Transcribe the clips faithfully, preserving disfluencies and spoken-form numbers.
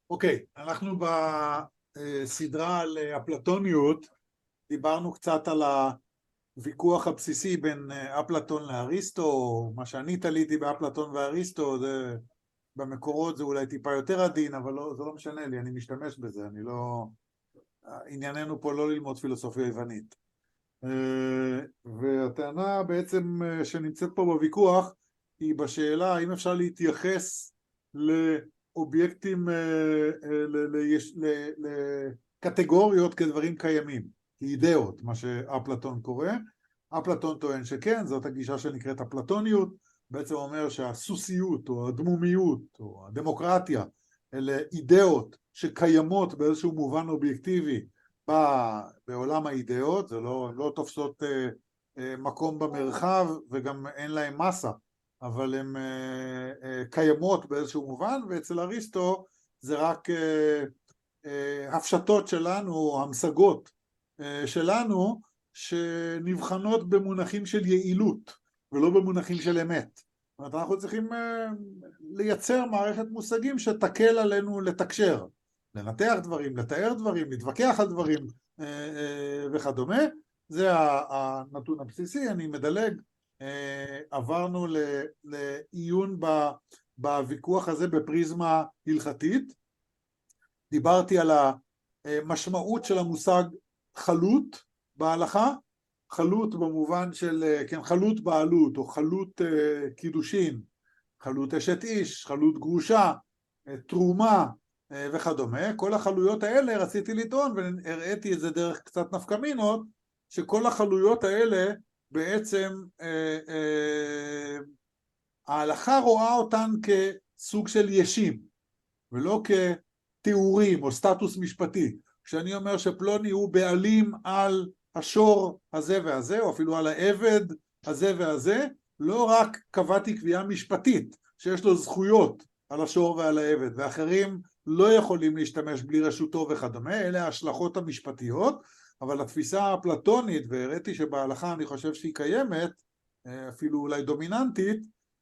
אוקיי, אנחנו בסדרה על אפלטוניות, דיברנו קצת על הוויכוח הבסיסי בין אפלטון לאריסטו, מה שאני תליתי באפלטון ואריסטו, זה, במקורות זה אולי טיפה יותר עדין, אבל לא, זה לא משנה לי, אני משתמש בזה, אני לא... ענייננו פה לא ללמוד פילוסופיה יוונית. והטענה בעצם שנמצאת פה בוויכוח, היא בשאלה האם אפשר להתייחס לאובייקטים, לקטגוריות כדברים קיימים, כאידאות, מה שאפלטון קורא. אפלטון טוען שכן, זאת הגישה שנקראת אפלטוניות, בעצם אומר שהסוסיות או הדמומיות או הדמוקרטיה אלה אידאות שקיימות באיזשהו מובן אובייקטיבי בעולם האידאות, זה לא, לא תופסות מקום במרחב וגם אין להם מסה, אבל הן קיימות באיזשהו מובן, ואצל אריסטו זה רק הפשטות שלנו או המשגות שלנו שנבחנות במונחים של יעילות ולא במונחים של אמת. זאת אומרת, אנחנו צריכים לייצר מערכת מושגים שתקל עלינו לתקשר, לנתח דברים, לתאר דברים, להתווכח על דברים וכדומה. זה הנתון הבסיסי. אני מדלג, עברנו לעיון בוויכוח הזה בפריזמה הלכתית. דיברתי על המשמעות של המושג חלות בהלכה, חלות במובן של, כן, חלות בעלות או חלות קידושין, חלות אשת איש, חלות גרושה, תרומה וכדומה. כל החלויות האלה רציתי לטעון, והראיתי את זה דרך קצת נפקמינות, שכל החלויות האלה בעצם אה, אה, ההלכה רואה אותן כסוג של ישים ולא כתיאורים או סטטוס משפטי. כשאני אומר שפלוני הוא בעלים על השור הזה והזה, או אפילו על העבד הזה והזה, לא רק קבעתי קביעה משפטית שיש לו זכויות על השור ועל העבד, ואחרים לא יכולים להשתמש בלי רשותו וכדומה, אלה ההשלכות המשפטיות. אבל התפיסה האפלטונית, והראיתי שבהלכה אני חושב שהיא קיימת, אפילו אולי דומיננטית,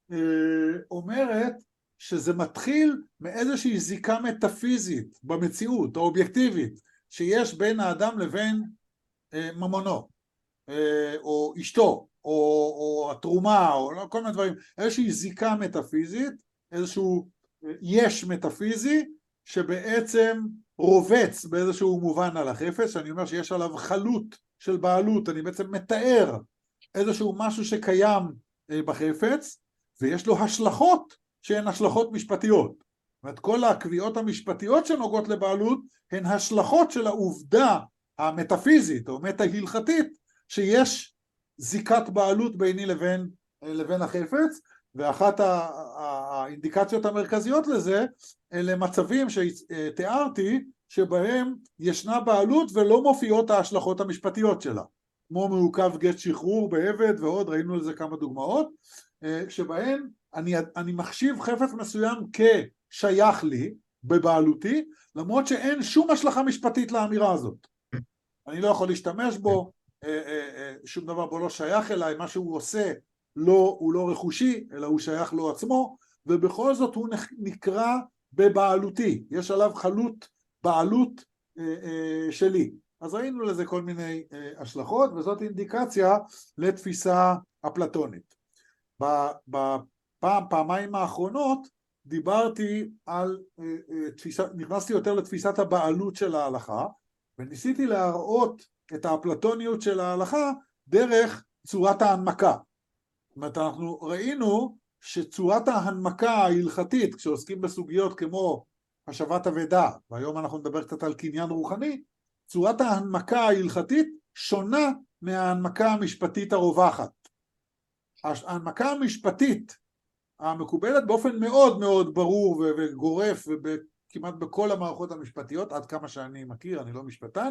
אומרת שזה מתחיל מאיזושהי זיקה מטאפיזית במציאות האובייקטיבית שיש בין האדם לבין ממונו, או אשתו, או, או התרומה, או כל מיני דברים, איזושהי זיקה מטאפיזית, איזשהו יש מטאפיזי, שבעצם רובץ באיזשהו מובן על החפץ. שאני אומר שיש עליו חלות של בעלות, אני בעצם מתאר איזשהו משהו שקיים בחפץ, ויש לו השלכות שהן השלכות משפטיות. זאת אומרת, כל הקביעות המשפטיות שנוגעות לבעלות הן השלכות של העובדה המטאפיזית או מטה-הלכתית שיש זיקת בעלות ביני לבין, לבין החפץ. ואחת האינדיקציות המרכזיות לזה אלה מצבים שתיארתי שבהם ישנה בעלות ולא מופיעות ההשלכות המשפטיות שלה, כמו מעוכב גט שחרור בעבד ועוד, ראינו לזה כמה דוגמאות, שבהם אני, אני מחשיב חפץ מסוים כשייך לי בבעלותי, למרות שאין שום השלכה משפטית לאמירה הזאת. אני לא יכול להשתמש בו, שום דבר בו לא שייך אליי, מה שהוא עושה לא, הוא לא רכושי, אלא הוא שייך לו עצמו, ובכל זאת הוא נקרא בבעלותי, יש עליו חלות בעלות אה, אה, שלי. אז ראינו לזה כל מיני אה, השלכות, וזאת אינדיקציה לתפיסה אפלטונית. בפעם, פעמיים האחרונות דיברתי על אה, אה, תפיסה, נכנסתי יותר לתפיסת הבעלות של ההלכה, וניסיתי להראות את האפלטוניות של ההלכה דרך צורת ההנמקה. זאת אומרת, אנחנו ראינו שצורת ההנמקה ההלכתית, כשעוסקים בסוגיות כמו השבת אבדה, והיום אנחנו נדבר קצת על קניין רוחני, צורת ההנמקה ההלכתית שונה מההנמקה המשפטית הרווחת. ההנמקה המשפטית המקובלת באופן מאוד מאוד ברור וגורף, וכמעט בכל המערכות המשפטיות, עד כמה שאני מכיר, אני לא משפטן,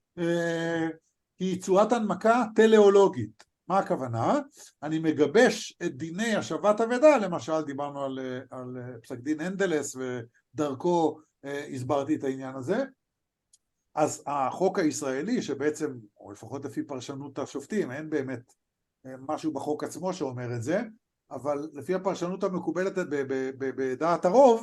היא צורת הנמקה טלאולוגית. מה הכוונה? אני מגבש את דיני השבת אבדה, למשל דיברנו על, על פסק דין הנדלס ודרכו הסברתי את העניין הזה. אז החוק הישראלי שבעצם, או לפחות לפי פרשנות השופטים, אין באמת משהו בחוק עצמו שאומר את זה, אבל לפי הפרשנות המקובלת בדעת הרוב,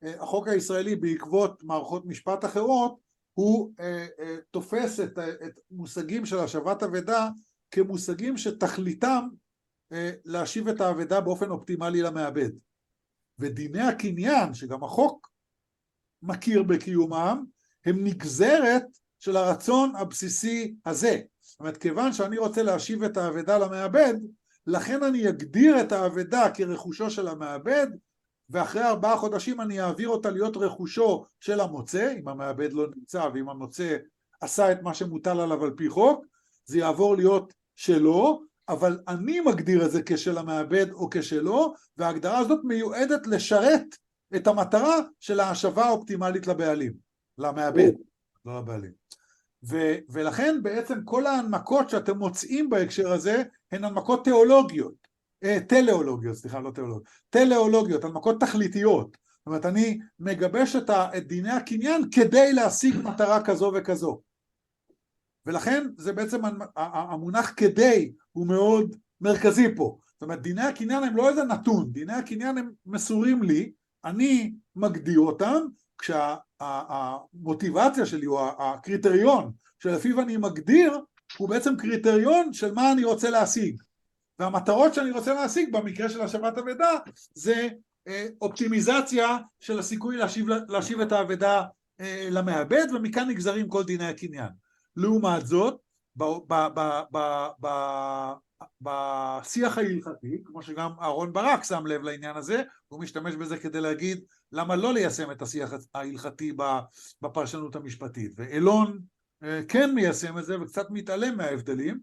החוק הישראלי בעקבות מערכות משפט אחרות, הוא תופס את, את מושגים של השבת אבדה כמושגים שתכליתם להשיב את האבדה באופן אופטימלי למעבד. ודיני הקניין, שגם החוק מכיר בקיומם, הם נגזרת של הרצון הבסיסי הזה. זאת אומרת, כיוון שאני רוצה להשיב את האבדה למעבד, לכן אני אגדיר את האבדה כרכושו של המעבד, ואחרי ארבעה חודשים אני אעביר אותה להיות רכושו של המוצא, אם המעבד לא נמצא ואם המוצא עשה את מה שמוטל עליו על פי חוק, זה יעבור להיות שלו, אבל אני מגדיר את זה כשל המעבד או כשלו, וההגדרה הזאת מיועדת לשרת את המטרה של ההשבה האופטימלית לבעלים, למעבד, לא לבעלים. ו- ולכן בעצם כל ההנמקות שאתם מוצאים בהקשר הזה, הן הנמקות תיאולוגיות, אה, טלאולוגיות, סליחה, לא תיאולוגיות, טלאולוגיות, הנמקות תכליתיות. זאת אומרת, אני מגבש את, ה- את דיני הקניין כדי להשיג מטרה כזו וכזו. ולכן זה בעצם המונח כדי הוא מאוד מרכזי פה. זאת אומרת, דיני הקניין הם לא איזה נתון, דיני הקניין הם מסורים לי, אני מגדיר אותם, כשהמוטיבציה שלי או הקריטריון שלפיו אני מגדיר, הוא בעצם קריטריון של מה אני רוצה להשיג. והמטרות שאני רוצה להשיג במקרה של השבת אבדה, זה אופטימיזציה של הסיכוי להשיב, להשיב את האבדה למעבד, ומכאן נגזרים כל דיני הקניין. לעומת זאת, בשיח ההלכתי, כמו שגם אהרון ברק שם לב לעניין הזה, הוא משתמש בזה כדי להגיד למה לא ליישם את השיח ההלכתי בפרשנות המשפטית. ואלון כן מיישם את זה וקצת מתעלם מההבדלים,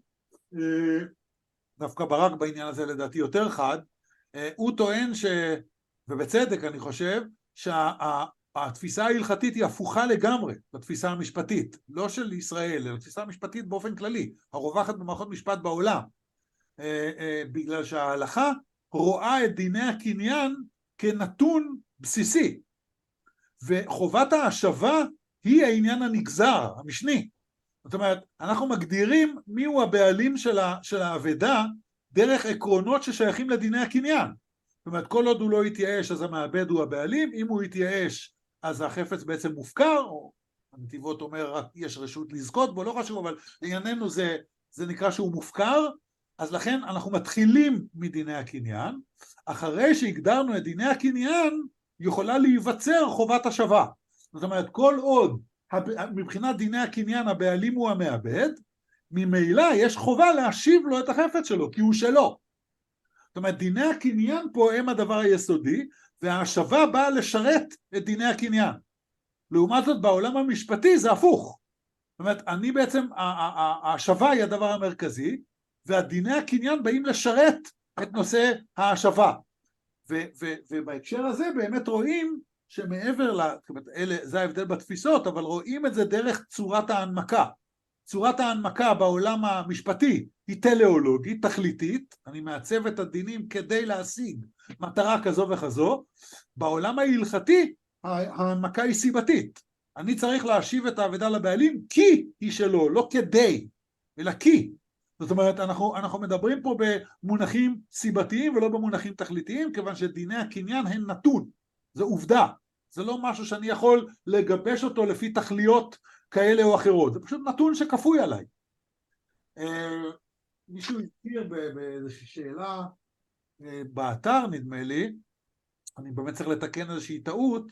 דווקא ברק בעניין הזה לדעתי יותר חד, הוא טוען ש... ובצדק אני חושב, שהתפיסה ההלכתית היא הפוכה לגמרי לתפיסה המשפטית, לא של ישראל, אלא תפיסה המשפטית באופן כללי, הרווחת במערכות משפט בעולם, בגלל שההלכה רואה את דיני הקניין כנתון בסיסי, וחובת ההשבה היא העניין הנגזר, המשני. זאת אומרת, אנחנו מגדירים מיהו הבעלים של האבדה דרך עקרונות ששייכים לדיני הקניין. זאת אומרת, כל עוד הוא לא יתייאש, אז המעבד הוא הבעלים, אם הוא יתייאש, אז החפץ בעצם מופקר, או הנתיבות אומר, רק יש רשות לזכות בו, לא חשוב, אבל לענייננו זה, זה נקרא שהוא מופקר, אז לכן אנחנו מתחילים מדיני הקניין, אחרי שהגדרנו את דיני הקניין, יכולה להיווצר חובת השבה. זאת אומרת, כל עוד, מבחינת דיני הקניין, הבעלים הוא המעבד, ממילא יש חובה להשיב לו את החפץ שלו, כי הוא שלו. זאת אומרת, דיני הקניין פה הם הדבר היסודי, וההשבה באה לשרת את דיני הקניין. לעומת זאת, בעולם המשפטי זה הפוך. זאת אומרת, אני בעצם, ההשבה היא הדבר המרכזי, והדיני הקניין באים לשרת את נושא ההשבה. ובהקשר הזה באמת רואים שמעבר ל... זה ההבדל בתפיסות, אבל רואים את זה דרך צורת ההנמקה. צורת ההנמקה בעולם המשפטי היא טלאולוגית, תכליתית, אני מעצב את הדינים כדי להשיג מטרה כזו וכזו, בעולם ההלכתי ההנמקה היא סיבתית, אני צריך להשיב את האבדה לבעלים כי היא שלו, לא כדי, אלא כי. זאת אומרת, אנחנו, אנחנו מדברים פה במונחים סיבתיים ולא במונחים תכליתיים, כיוון שדיני הקניין הן נתון, זה עובדה, זה לא משהו שאני יכול לגבש אותו לפי תכליות כאלה או אחרות, זה פשוט נתון שכפוי עליי. מישהו הזכיר באיזושהי שאלה באתר, נדמה לי, אני באמת צריך לתקן איזושהי טעות,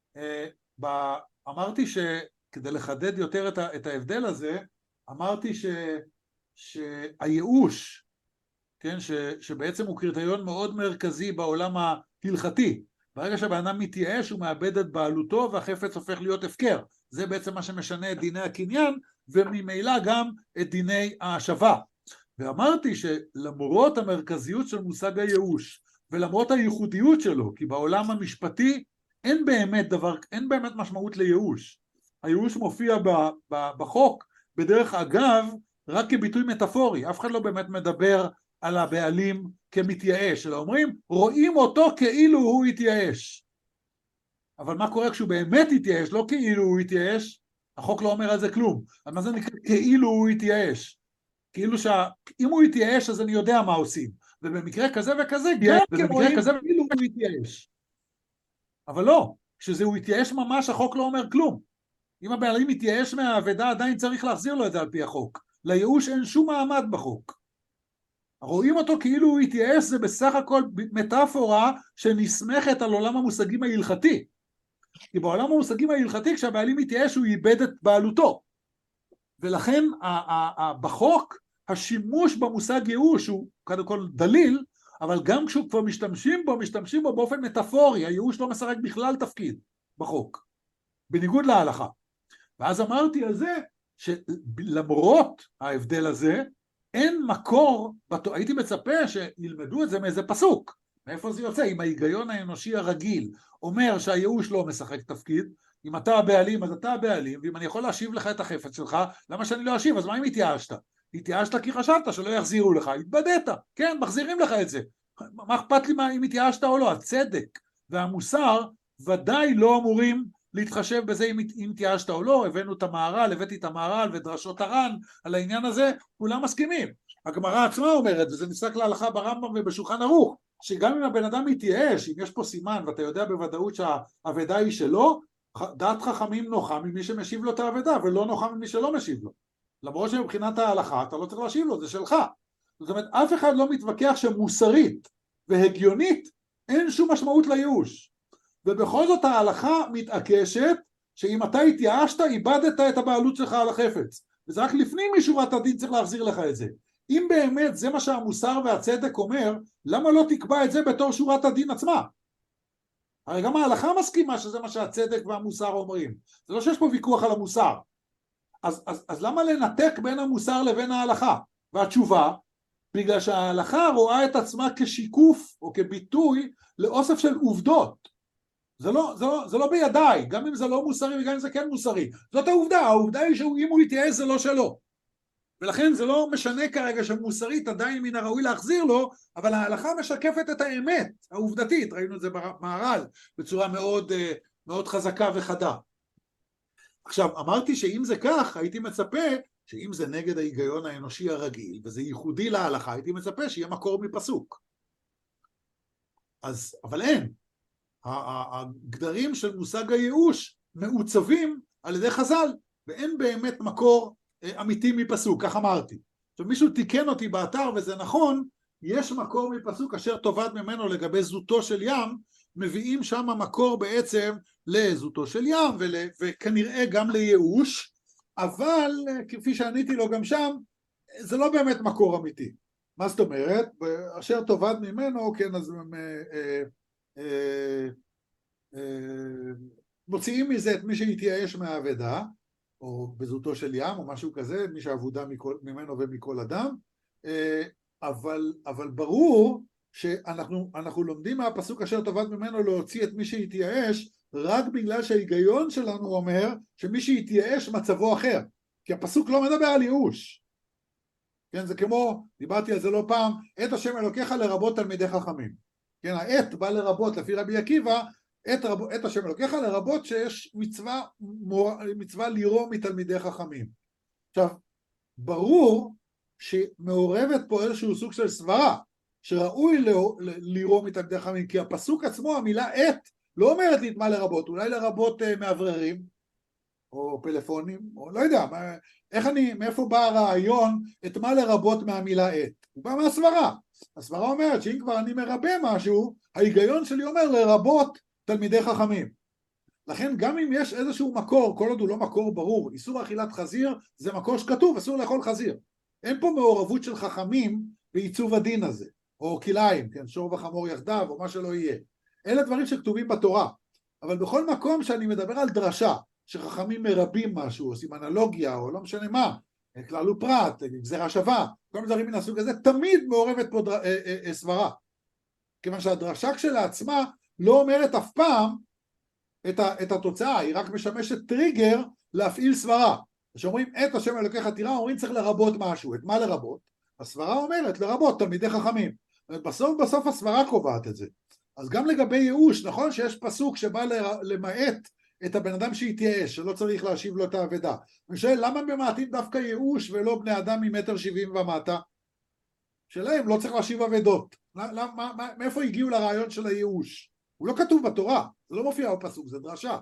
אמרתי שכדי לחדד יותר את ההבדל הזה, אמרתי ש, שהייאוש, כן, ש, שבעצם הוא קריטריון מאוד מרכזי בעולם ההלכתי, ברגע שהבן מתייאש הוא מאבד את בעלותו והחפץ הופך להיות הפקר, זה בעצם מה שמשנה את דיני הקניין וממילא גם את דיני ההשבה. ואמרתי שלמרות המרכזיות של מושג הייאוש ולמרות הייחודיות שלו, כי בעולם המשפטי אין באמת דבר, אין באמת משמעות לייאוש. הייאוש מופיע ב, ב, בחוק בדרך אגב רק כביטוי מטאפורי, אף אחד לא באמת מדבר על הבעלים כמתייאש, אלא אומרים רואים אותו כאילו הוא התייאש. אבל מה קורה כשהוא באמת התייאש, לא כאילו הוא התייאש, החוק לא אומר על זה כלום. אז מה זה נקרא כאילו הוא התייאש? כאילו שאם הוא התייאש אז אני יודע מה עושים, ובמקרה כזה וכזה, ובמקרה כזה כאילו הוא התייאש. אבל לא, כשזה הוא התייאש ממש, החוק לא אומר כלום. אם הבעלים מתייאש מהאבדה, עדיין צריך להחזיר לו את זה על פי החוק. לייאוש אין שום מעמד בחוק. רואים אותו כאילו הוא התייאש, זה בסך הכל מטאפורה שנסמכת על עולם המושגים ההלכתי. כי בעולם המושגים ההלכתי, כשהבעלים מתייאש, הוא איבד את בעלותו. ולכן בחוק, השימוש במושג ייאוש הוא קודם כל דליל, אבל גם כשהוא כבר משתמשים בו, משתמשים בו באופן מטאפורי, הייאוש לא משחק בכלל תפקיד בחוק, בניגוד להלכה. ואז אמרתי על זה, שלמרות ההבדל הזה, אין מקור, הייתי מצפה שילמדו את זה מאיזה פסוק. מאיפה זה יוצא? אם ההיגיון האנושי הרגיל אומר שהייאוש לא משחק תפקיד, אם אתה הבעלים אז אתה הבעלים, ואם אני יכול להשיב לך את החפץ שלך, למה שאני לא אשיב? אז מה אם התייאשת? התייאשת כי חשבת שלא יחזירו לך, התבדית, כן, מחזירים לך את זה. מה אכפת לי אם התייאשת או לא? הצדק והמוסר ודאי לא אמורים להתחשב בזה אם התייאשת או לא. הבאנו את המהר"ל, הבאתי את המהר"ל ודרשות הר"ן על העניין הזה, כולם מסכימים. הגמרא עצמה אומרת, וזה נפסק להלכה ברמב"ם ובשולחן ערוך, שגם אם הבן אדם מתייאש, אם יש פה סימן ואתה יודע בוודאות שהאבדה היא שלו, דעת חכמים נוחה ממי שמשיב לו את האבדה, ולא נוחה ממי שלא משיב לו. למרות שמבחינת ההלכה אתה לא צריך להשיב לו, זה שלך. זאת אומרת, אף אחד לא מתווכח שמוסרית והגיונית אין שום משמעות לייאוש. ובכל זאת ההלכה מתעקשת שאם אתה התייאשת, איבדת את הבעלות שלך על החפץ. וזה רק לפנים משורת הדין צריך להחזיר לך את זה. אם באמת זה מה שהמוסר והצדק אומר, למה לא תקבע את זה בתור שורת הדין עצמה? הרי גם ההלכה מסכימה שזה מה שהצדק והמוסר אומרים. זה לא שיש פה ויכוח על המוסר. אז, אז, אז למה לנתק בין המוסר לבין ההלכה? והתשובה, בגלל שההלכה רואה את עצמה כשיקוף או כביטוי לאוסף של עובדות. זה לא, זה לא, זה לא בידיי, גם אם זה לא מוסרי וגם אם זה כן מוסרי. זאת העובדה, העובדה היא שאם הוא יתייאש זה לא שלו. ולכן זה לא משנה כרגע שמוסרית עדיין מן הראוי להחזיר לו, אבל ההלכה משקפת את האמת העובדתית, ראינו את זה במהר"ל בצורה מאוד, מאוד חזקה וחדה. עכשיו, אמרתי שאם זה כך, הייתי מצפה שאם זה נגד ההיגיון האנושי הרגיל, וזה ייחודי להלכה, הייתי מצפה שיהיה מקור מפסוק. אז, אבל אין. הגדרים של מושג הייאוש מעוצבים על ידי חז"ל, ואין באמת מקור אמיתי מפסוק, כך אמרתי. עכשיו מישהו תיקן אותי באתר וזה נכון, יש מקור מפסוק אשר תובעת ממנו לגבי זוטו של ים, מביאים שם מקור בעצם לזוטו של ים ול, וכנראה גם לייאוש, אבל כפי שעניתי לו גם שם, זה לא באמת מקור אמיתי. מה זאת אומרת? אשר תובעת ממנו, כן, אז הם, אה, אה, אה, מוציאים מזה את מי שהתייאש מהאבדה, או בזוטו של ים, או משהו כזה, מי שעבודה מכל, ממנו ומכל אדם, אבל, אבל ברור שאנחנו אנחנו לומדים מהפסוק אשר תובעת ממנו להוציא את מי שהתייאש, רק בגלל שההיגיון שלנו אומר שמי שהתייאש מצבו אחר, כי הפסוק לא מדבר על ייאוש. כן, זה כמו, דיברתי על זה לא פעם, את השם אלוקיך לרבות תלמידי חכמים. כן, העת בא לרבות, לפי רבי עקיבא, את, רב, את השם אלוקיך לרבות שיש מצווה, מור, מצווה לירוא מתלמידי חכמים. עכשיו, ברור שמעורבת פה איזשהו סוג של סברה, שראוי לירוא מתלמידי חכמים, כי הפסוק עצמו, המילה עת, לא אומרת לי את מה לרבות, אולי לרבות uh, מאווררים, או פלאפונים, או לא יודע, מה, איך אני, מאיפה בא הרעיון את מה לרבות מהמילה עת? הוא בא מהסברה. הסברה אומרת שאם כבר אני מרבה משהו, ההיגיון שלי אומר לרבות תלמידי חכמים. לכן גם אם יש איזשהו מקור, כל עוד הוא לא מקור ברור, איסור אכילת חזיר זה מקור שכתוב, אסור לאכול חזיר. אין פה מעורבות של חכמים בעיצוב הדין הזה, או כליים, כן, שור וחמור יחדיו, או מה שלא יהיה. אלה דברים שכתובים בתורה. אבל בכל מקום שאני מדבר על דרשה, שחכמים מרבים משהו, עושים אנלוגיה, או לא משנה מה, כלל ופרט, גזירה שווה, כל מיני דברים מן הסוג הזה, תמיד מעורבת פה דר... אה, אה, אה, סברה. כיוון שהדרשה כשלעצמה לא אומרת אף פעם את, ה... את התוצאה, היא רק משמשת טריגר להפעיל סברה. כשאומרים את השם אלוקיך תירא, אומרים צריך לרבות משהו. את מה לרבות? הסברה אומרת לרבות תלמידי חכמים. בסוף בסוף הסברה קובעת את זה. אז גם לגבי ייאוש, נכון שיש פסוק שבא למעט את הבן אדם שהתייאש, שלא צריך להשיב לו את האבדה. אני שואל, למה ממעטים דווקא ייאוש ולא בני אדם ממטר שבעים ומטה? שלהם לא צריך להשיב אבדות. מאיפה הגיעו לרעיון של הייאוש? הוא לא כתוב בתורה, זה לא מופיע בפסוק, זה דרשה.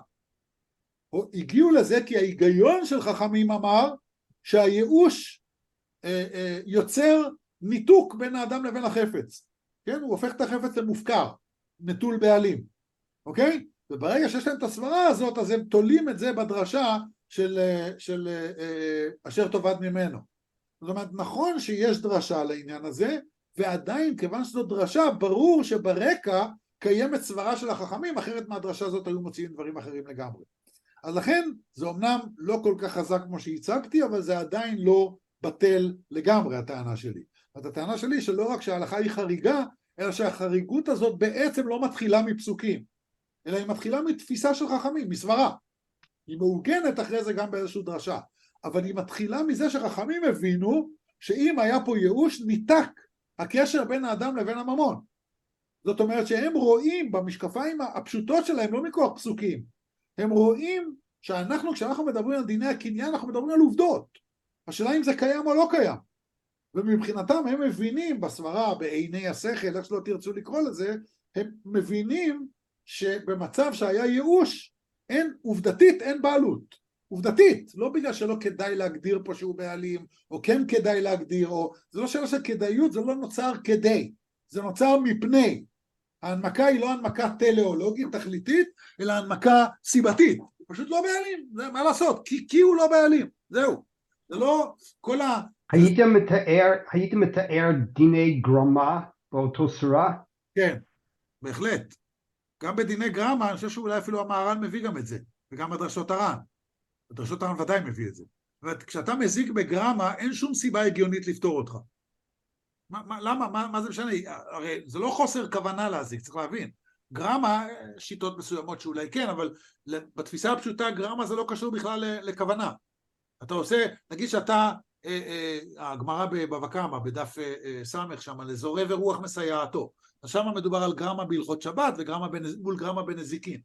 הגיעו לזה כי ההיגיון של חכמים אמר שהייאוש אה, אה, יוצר ניתוק בין האדם לבין החפץ, כן? הוא הופך את החפץ למופקר, נטול בעלים, אוקיי? וברגע שיש להם את הסברה הזאת, אז הם תולים את זה בדרשה של, של אה, אשר תאבד ממנו. זאת אומרת, נכון שיש דרשה לעניין הזה, ועדיין כיוון שזו דרשה, ברור שברקע קיימת סברה של החכמים, אחרת מהדרשה הזאת היו מוציאים דברים אחרים לגמרי. אז לכן זה אומנם לא כל כך חזק כמו שהצגתי, אבל זה עדיין לא בטל לגמרי הטענה שלי. אז הטענה שלי שלא רק שההלכה היא חריגה, אלא שהחריגות הזאת בעצם לא מתחילה מפסוקים, אלא היא מתחילה מתפיסה של חכמים, מסברה. היא מעוגנת אחרי זה גם באיזושהי דרשה, אבל היא מתחילה מזה שחכמים הבינו שאם היה פה ייאוש, ניתק הקשר בין האדם לבין הממון. זאת אומרת שהם רואים במשקפיים הפשוטות שלהם, לא מכוח פסוקים, הם רואים שאנחנו, כשאנחנו מדברים על דיני הקניין, אנחנו מדברים על עובדות. השאלה אם זה קיים או לא קיים. ומבחינתם הם מבינים בסברה, בעיני השכל, איך שלא תרצו לקרוא לזה, הם מבינים שבמצב שהיה ייאוש, אין, עובדתית אין בעלות. עובדתית, לא בגלל שלא כדאי להגדיר פה שהוא בעלים, או כן כדאי להגדיר, או זה לא שאלה של כדאיות, זה לא נוצר כדי, זה נוצר מפני. ההנמקה היא לא הנמקה טלאולוגית, תכליתית, אלא הנמקה סיבתית. פשוט לא בעלים, זה מה לעשות, כי, כי הוא לא בעלים, זהו. זה לא כל ה... הייתם מתאר, הייתם מתאר דיני גרמה באותו סורה? כן, בהחלט. גם בדיני גרמה, אני חושב שאולי אפילו המהר"ל מביא גם את זה, וגם בדרשות הר"ן. בדרשות הר"ן ודאי מביא את זה. זאת אומרת, כשאתה מזיק בגרמה, אין שום סיבה הגיונית לפתור אותך. מה, מה, למה? מה, מה זה משנה? הרי זה לא חוסר כוונה להזיק, צריך להבין. גרמה, שיטות מסוימות שאולי כן, אבל בתפיסה הפשוטה, גרמה זה לא קשור בכלל לכוונה. אתה עושה, נגיד שאתה, הגמרא בבבא קמא, בדף סמך שם, על זורע ורוח מסייעתו. אז שם מדובר על גרמה בהלכות שבת, וגרמה מול גרמה בנזיקין.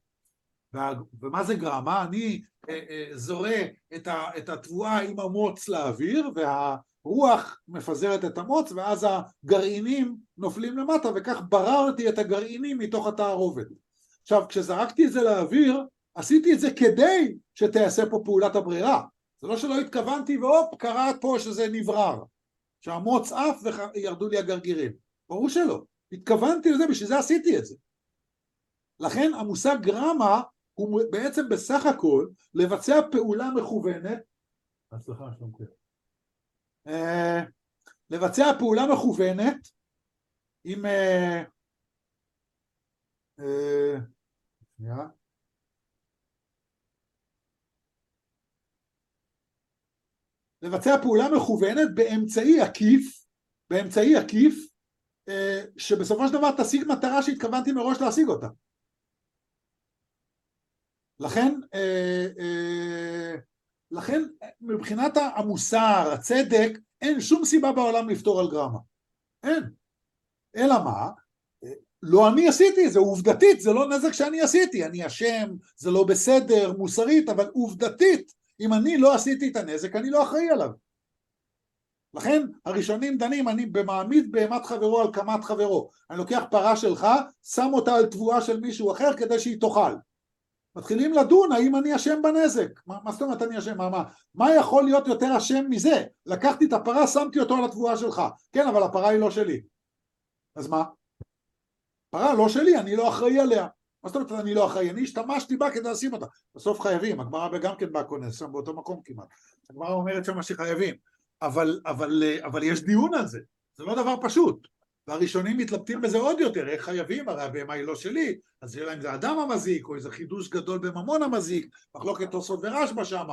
ומה זה גרמה? אני זורע את התבואה עם המוץ לאוויר, והרוח מפזרת את המוץ, ואז הגרעינים נופלים למטה, וכך בררתי את הגרעינים מתוך התערובת. עכשיו, כשזרקתי את זה לאוויר, עשיתי את זה כדי שתעשה פה פעולת הברירה. זה לא שלא התכוונתי, והופ, קרה פה שזה נברר. שהמוץ עף וירדו לי הגרגירים. ברור שלא. התכוונתי לזה, בשביל זה עשיתי את זה. לכן המושג גרמה הוא בעצם בסך הכל לבצע פעולה מכוונת, הצלחה שלומכם, לבצע פעולה מכוונת עם, שנייה, לבצע פעולה מכוונת באמצעי עקיף, באמצעי עקיף, שבסופו של דבר תשיג מטרה שהתכוונתי מראש להשיג אותה. לכן, לכן מבחינת המוסר, הצדק, אין שום סיבה בעולם לפתור על גרמה. אין. אלא מה? לא אני עשיתי את זה, עובדתית, זה לא נזק שאני עשיתי. אני אשם, זה לא בסדר, מוסרית, אבל עובדתית, אם אני לא עשיתי את הנזק, אני לא אחראי עליו. לכן הראשונים דנים, אני במעמיד בהמת חברו על קמת חברו. אני לוקח פרה שלך, שם אותה על תבואה של מישהו אחר כדי שהיא תאכל. מתחילים לדון האם אני אשם בנזק. מה, מה זאת אומרת אני אשם? מה, מה, מה יכול להיות יותר אשם מזה? לקחתי את הפרה, שמתי אותו על התבואה שלך. כן, אבל הפרה היא לא שלי. אז מה? פרה לא שלי, אני לא אחראי עליה. מה זאת אומרת אני לא אחראי? אני השתמשתי בה כדי לשים אותה. בסוף חייבים, הגמרא גם כן בכונס, שם באותו מקום כמעט. הגמרא אומרת שמה שחייבים. אבל, אבל, אבל יש דיון על זה. זה לא דבר פשוט. והראשונים מתלבטים בזה עוד יותר, איך חייבים, הרי הבהמה היא לא שלי, אז שאלה אם זה אדם המזיק, או איזה חידוש גדול בממון המזיק, מחלוקת תוספות ורשב"א שמה,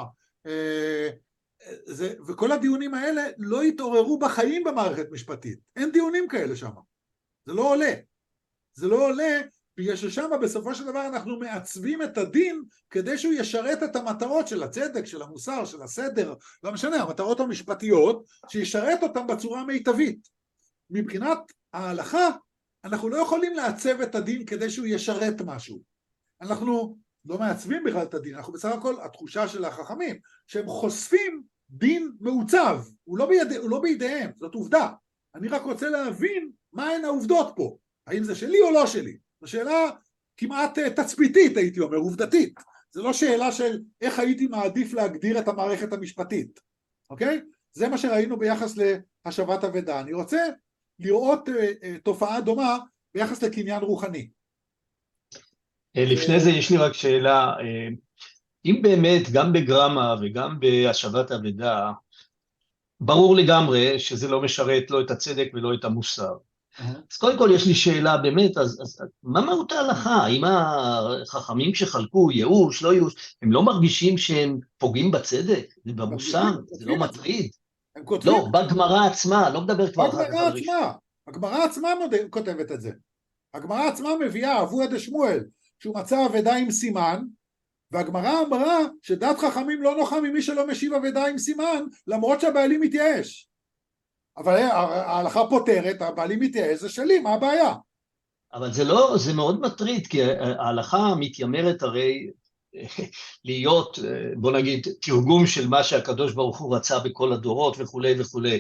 וכל הדיונים האלה לא התעוררו בחיים במערכת משפטית, אין דיונים כאלה שמה, זה לא עולה, זה לא עולה, בגלל ששם בסופו של דבר אנחנו מעצבים את הדין, כדי שהוא ישרת את המטרות של הצדק, של המוסר, של הסדר, לא משנה, המטרות המשפטיות, שישרת אותם בצורה מיטבית. מבחינת ההלכה, אנחנו לא יכולים לעצב את הדין כדי שהוא ישרת משהו. אנחנו לא מעצבים בכלל את הדין, אנחנו בסך הכל, התחושה של החכמים, שהם חושפים דין מעוצב, הוא לא, ביד... הוא לא בידיהם, זאת עובדה. אני רק רוצה להבין מה הן העובדות פה, האם זה שלי או לא שלי. השאלה כמעט תצפיתית, הייתי אומר, עובדתית. זה לא שאלה של איך הייתי מעדיף להגדיר את המערכת המשפטית, אוקיי? זה מה שראינו ביחס להשבת אבדה. אני רוצה לראות תופעה דומה ביחס לקניין רוחני. לפני זה יש לי רק שאלה, אם באמת גם בגרמה וגם בהשבת אבדה, ברור לגמרי שזה לא משרת לא את הצדק ולא את המוסר. אז קודם כל יש לי שאלה באמת, אז, אז מה מהות ההלכה? האם החכמים שחלקו ייאוש, לא ייאוש, הם לא מרגישים שהם פוגעים בצדק ובמוסר? זה לא מטריד? לא, בגמרא עצמה, לא מדבר כבר אחר כך על ראשון. הגמרא עצמה כותבת את זה. הגמרא עצמה מביאה אבוה דשמואל, שהוא מצא אבדה עם סימן, והגמרא אמרה שדת חכמים לא נוחה ממי שלא משיב אבדה עם סימן, למרות שהבעלים מתייאש. אבל ההלכה פותרת, הבעלים מתייאש, זה שלי, מה הבעיה? אבל זה לא, זה מאוד מטריד, כי ההלכה מתיימרת הרי להיות, בוא נגיד, תרגום של מה שהקדוש ברוך הוא רצה בכל הדורות וכולי וכולי.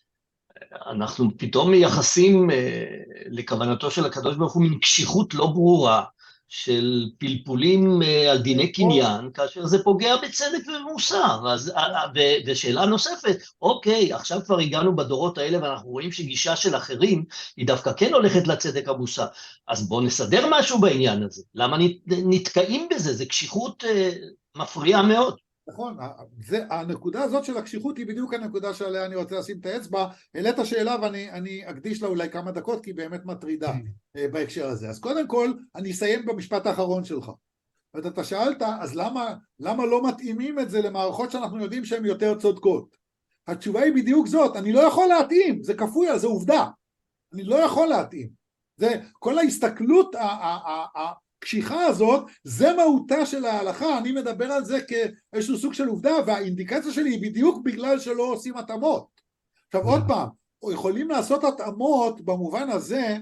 אנחנו פתאום מייחסים לכוונתו של הקדוש ברוך הוא מין קשיחות לא ברורה, של פלפולים על דיני קניין, כאשר זה פוגע בצדק ומוסר. אז, ושאלה נוספת, אוקיי, עכשיו כבר הגענו בדורות האלה, ואנחנו רואים שגישה של אחרים, היא דווקא כן הולכת לצדק המוסר. אז בואו נסדר משהו בעניין הזה. למה נתקעים בזה? זה קשיחות מפריעה מאוד. נכון, זה, הנקודה הזאת של הקשיחות היא בדיוק הנקודה שעליה אני רוצה לשים את האצבע. העלית שאלה ואני אני אקדיש לה אולי כמה דקות, כי היא באמת מטרידה בהקשר הזה. אז קודם כל, אני אסיים במשפט האחרון שלך. ואתה שאלת, אז למה, למה לא מתאימים את זה למערכות שאנחנו יודעים שהן יותר צודקות? התשובה היא בדיוק זאת, אני לא יכול להתאים, זה כפוי, זה עובדה. אני לא יכול להתאים. זה כל ההסתכלות, הקשיחה הזאת, זה מהותה של ההלכה. אני מדבר על זה כאיזשהו סוג של עובדה, והאינדיקציה שלי היא בדיוק בגלל שלא עושים התאמות. עכשיו עוד פעם, יכולים לעשות התאמות במובן הזה,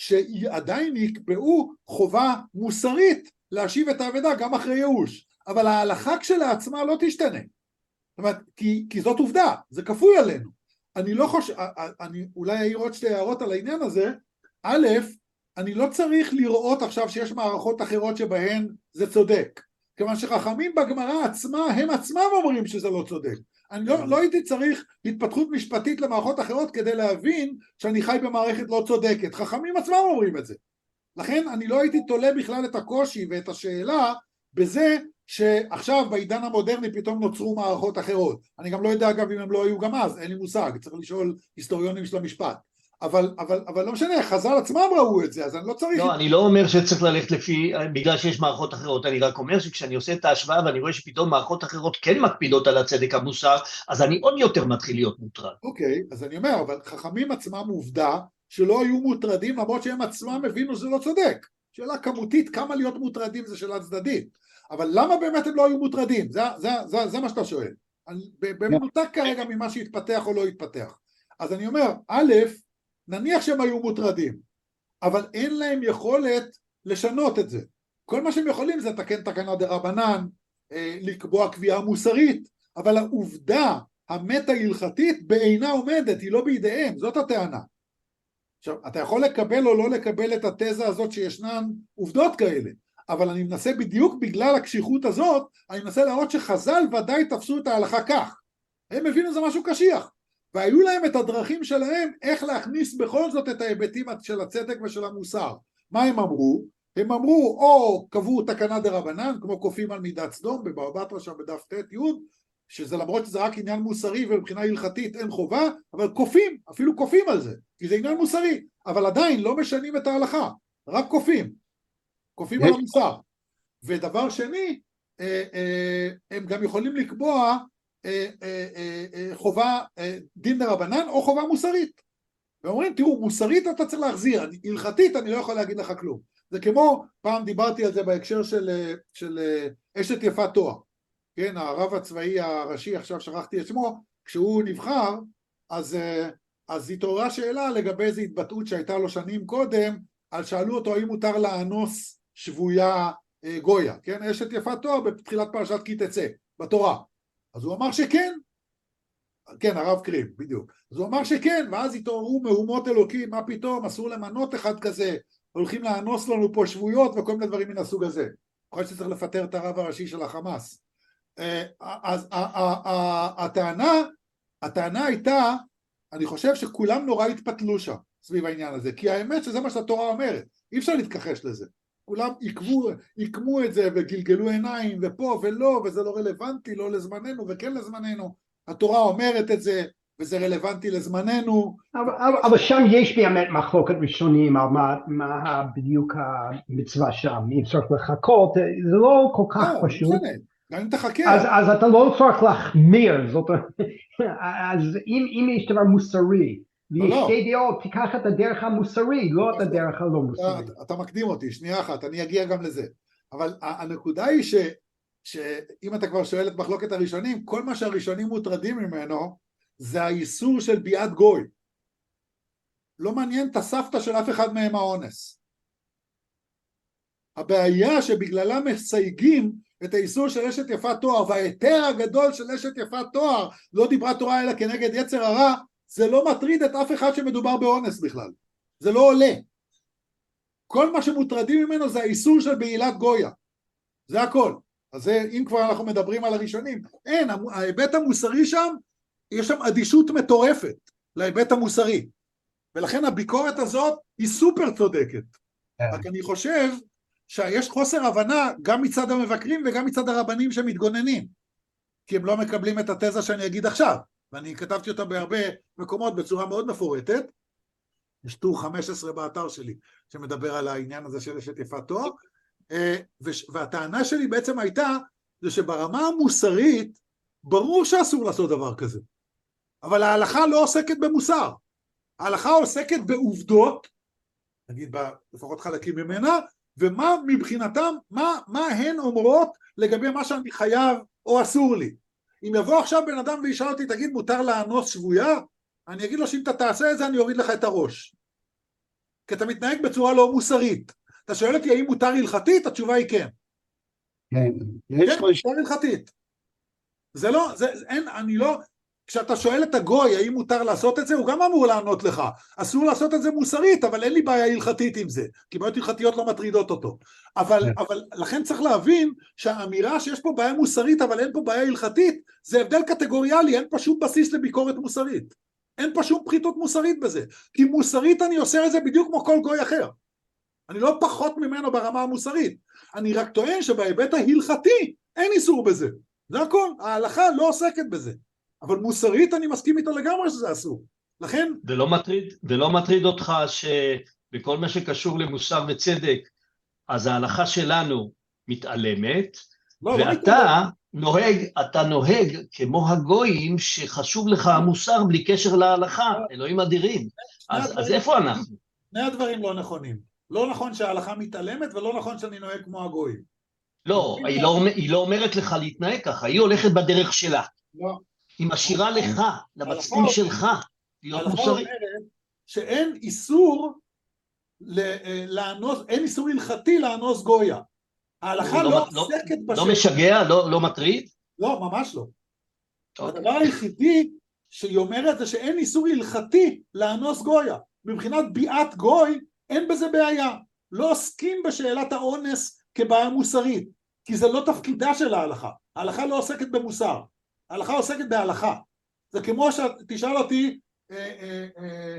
שעדיין יקבעו חובה מוסרית להשיב את האבדה גם אחרי ייאוש, אבל ההלכה כשלעצמה לא תשתנה. זאת אומרת, כי, כי זאת עובדה, זה כפוי עלינו. אני לא חושב, אני אולי אעיר עוד שתי הערות על העניין הזה. א', אני לא צריך לראות עכשיו שיש מערכות אחרות שבהן זה צודק, כיוון שחכמים בגמרא עצמה, הם עצמם אומרים שזה לא צודק. אני לא, לא הייתי צריך התפתחות משפטית למערכות אחרות כדי להבין שאני חי במערכת לא צודקת. חכמים עצמם אומרים את זה. לכן אני לא הייתי תולה בכלל את הקושי ואת השאלה בזה שעכשיו בעידן המודרני פתאום נוצרו מערכות אחרות. אני גם לא יודע אגב אם הם לא היו גם אז, אין לי מושג, צריך לשאול היסטוריונים של המשפט. אבל, אבל, אבל לא משנה, חז"ל עצמם ראו את זה, אז אני לא צריך... לא, אני לא אומר שצריך ללכת לפי, בגלל שיש מערכות אחרות, אני רק אומר שכשאני עושה את ההשוואה ואני רואה שפתאום מערכות אחרות כן מקפידות על הצדק המוסר, אז אני עוד יותר מתחיל להיות מוטרד. אוקיי, אז אני אומר, אבל חכמים עצמם עובדה שלא היו מוטרדים, למרות שהם עצמם הבינו שזה לא צודק. שאלה כמותית, כמה להיות מוטרדים זה שאלה צדדית. אבל למה באמת הם לא היו מוטרדים? זה, זה, זה, זה מה שאתה שואל. במנותק כרגע ממה שהתפתח או לא התפתח. אז אני אומר, א', נניח שהם היו מוטרדים, אבל אין להם יכולת לשנות את זה. כל מה שהם יכולים זה לתקן תקנה דרבנן, לקבוע קביעה מוסרית, אבל העובדה המטה הלכתית בעינה עומדת, היא לא בידיהם, זאת הטענה. עכשיו, אתה יכול לקבל או לא לקבל את התזה הזאת שישנן עובדות כאלה, אבל אני מנסה בדיוק בגלל הקשיחות הזאת, אני מנסה להראות שחז"ל ודאי תפסו את ההלכה כך. הם הבינו זה משהו קשיח. והיו להם את הדרכים שלהם איך להכניס בכל זאת את ההיבטים של הצדק ושל המוסר. מה הם אמרו? הם אמרו או קבעו תקנה דרבנן, כמו קופים על מידת סדום, בבבא בתרא שם בדף ט' י', שזה למרות שזה רק עניין מוסרי ומבחינה הלכתית אין חובה, אבל קופים, אפילו קופים על זה, כי זה עניין מוסרי, אבל עדיין לא משנים את ההלכה, רק קופים, קופים על המוסר. ודבר שני, הם גם יכולים לקבוע חובה דין דרבנן או חובה מוסרית. ואומרים, תראו, מוסרית אתה צריך להחזיר, הלכתית אני לא יכול להגיד לך כלום. זה כמו, פעם דיברתי על זה בהקשר של, של אשת יפת תואר. כן, הרב הצבאי הראשי, עכשיו שכחתי את שמו, כשהוא נבחר, אז, אז התעוררה שאלה לגבי איזו התבטאות שהייתה לו שנים קודם, אז שאלו אותו האם מותר לאנוס שבויה גויה, כן, אשת יפת תואר בתחילת פרשת כי תצא, בתורה. אז הוא אמר שכן, כן, הרב קרים, בדיוק. אז הוא אמר שכן, ואז התעוררו מהומות אלוקים, מה פתאום, אסור למנות אחד כזה, הולכים לאנוס לנו פה שבויות וכל מיני דברים מן הסוג הזה. יכול להיות שצריך לפטר את הרב הראשי של החמאס. אז הטענה, הטענה הייתה, אני חושב שכולם נורא התפתלו שם סביב העניין הזה, כי האמת שזה מה שהתורה אומרת, אי אפשר להתכחש לזה. כולם עקבו, עקמו את זה וגלגלו עיניים ופה ולא, וזה לא רלוונטי, לא לזמננו וכן לזמננו. התורה אומרת את זה, וזה רלוונטי לזמננו. אבל, אבל, אבל שם יש באמת מחלוקת ראשונים על מה, מה בדיוק המצווה שם, אם צריך לחכות, זה לא כל כך לא, פשוט. משנה, גם אם תחכה. אז, אז אתה לא צריך להחמיר, זאת אומרת, אז אם, אם יש דבר מוסרי, ויש לא, לא. שתי דעות, תיקח את הדרך המוסרי, לא את הדרך הלא מוסרי. אתה, אתה מקדים אותי, שנייה אחת, אני אגיע גם לזה. אבל הנקודה היא ש, שאם אתה כבר שואל את מחלוקת הראשונים, כל מה שהראשונים מוטרדים ממנו, זה האיסור של ביאת גוי. לא מעניין את הסבתא של אף אחד מהם האונס. הבעיה שבגללה מסייגים את האיסור של אשת יפת תואר, וההיתר הגדול של אשת יפת תואר, לא דיברה תורה אלא כנגד יצר הרע, זה לא מטריד את אף אחד שמדובר באונס בכלל. זה לא עולה. כל מה שמוטרדים ממנו זה האיסור של בעילת גויה. זה הכל. אז זה, אם כבר אנחנו מדברים על הראשונים, אין, ההיבט המוסרי שם, יש שם אדישות מטורפת להיבט המוסרי. ולכן הביקורת הזאת היא סופר צודקת. רק אני חושב שיש חוסר הבנה גם מצד המבקרים וגם מצד הרבנים שמתגוננים. כי הם לא מקבלים את התזה שאני אגיד עכשיו. ואני כתבתי אותה בהרבה מקומות בצורה מאוד מפורטת. יש טור חמש עשרה באתר שלי שמדבר על העניין הזה של אשת יפת תואר. והטענה שלי בעצם הייתה זה שברמה המוסרית ברור שאסור לעשות דבר כזה. אבל ההלכה לא עוסקת במוסר. ההלכה עוסקת בעובדות, נגיד לפחות חלקים ממנה, ומה מבחינתם, מה, מה הן אומרות לגבי מה שאני חייב או אסור לי. אם יבוא עכשיו בן אדם וישאל אותי, תגיד מותר לאנוס שבויה? אני אגיד לו שאם אתה תעשה את זה אני אוריד לך את הראש. כי אתה מתנהג בצורה לא מוסרית. אתה שואל אותי האם מותר הלכתית? התשובה היא כן. כן, כן, מותר הלכתית. זה לא, זה, אין, אני לא, כשאתה שואל את הגוי האם מותר לעשות את זה, הוא גם אמור לענות לך. אסור לעשות את זה מוסרית, אבל אין לי בעיה הלכתית עם זה, כי בעיות הלכתיות לא מטרידות אותו. אבל, אבל לכן צריך להבין שהאמירה שיש פה בעיה מוסרית, אבל אין פה בעיה הלכתית, זה הבדל קטגוריאלי, אין פה שום בסיס לביקורת מוסרית. אין פה שום פחיתות מוסרית בזה. כי מוסרית אני עושה את זה בדיוק כמו כל גוי אחר. אני לא פחות ממנו ברמה המוסרית. אני רק טוען שבהיבט ההלכתי אין איסור בזה. זה הכל. ההלכה לא עוסקת בזה. אבל מוסרית אני מסכים איתו לגמרי שזה אסור. לכן... ולא מטריד, ולא מטריד אותך שבכל מה שקשור למוסר וצדק, אז ההלכה שלנו מתעלמת, לא, ואתה לא מתעלם. נוהג, אתה נוהג כמו הגויים שחשוב לך המוסר בלי קשר להלכה, אלוהים אדירים. אז, אז איפה אנחנו? שני הדברים לא נכונים. לא נכון שההלכה מתעלמת, ולא נכון שאני נוהג כמו הגויים. לא, היא לא, היא לא אומרת לך להתנהג ככה, היא הולכת בדרך שלה. לא. היא משאירה לך, למצפון שלך, להיות מוסרי. ההלכה אומרת שאין איסור לאנוס, אין איסור הלכתי לאנוס גויה. ההלכה לא עוסקת בשאלה. לא משגע, לא מטריד? לא, ממש לא. הדבר היחידי שהיא אומרת זה שאין איסור הלכתי לאנוס גויה. מבחינת ביאת גוי, אין בזה בעיה. לא עוסקים בשאלת האונס כבעיה מוסרית, כי זה לא תפקידה של ההלכה. ההלכה לא עוסקת במוסר. ההלכה עוסקת בהלכה. זה כמו שתשאל אותי, אה, אה, אה,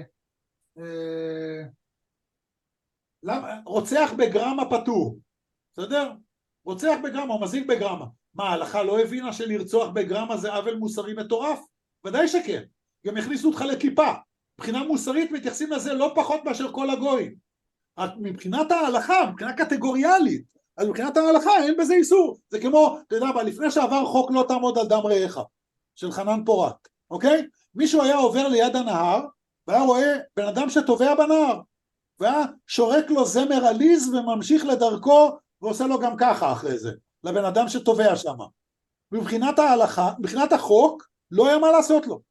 אה, למה, רוצח בגרמה פטור, בסדר? רוצח בגרמה, או מזיק בגרמה. מה, ההלכה לא הבינה שלרצוח בגרמה זה עוול מוסרי מטורף? ודאי שכן. גם יכניסו אותך לכיפה. מבחינה מוסרית מתייחסים לזה לא פחות מאשר כל הגויים. מבחינת ההלכה, מבחינה קטגוריאלית, אז מבחינת ההלכה אין בזה איסור. זה כמו, אתה יודע מה, לפני שעבר חוק לא תעמוד על דם רעך, של חנן פורת, אוקיי? מישהו היה עובר ליד הנהר, והיה רואה בן אדם שטובע בנהר, והיה שורק לו זמר עליז וממשיך לדרכו, ועושה לו גם ככה אחרי זה, לבן אדם שטובע שם. מבחינת ההלכה, מבחינת החוק, לא היה מה לעשות לו.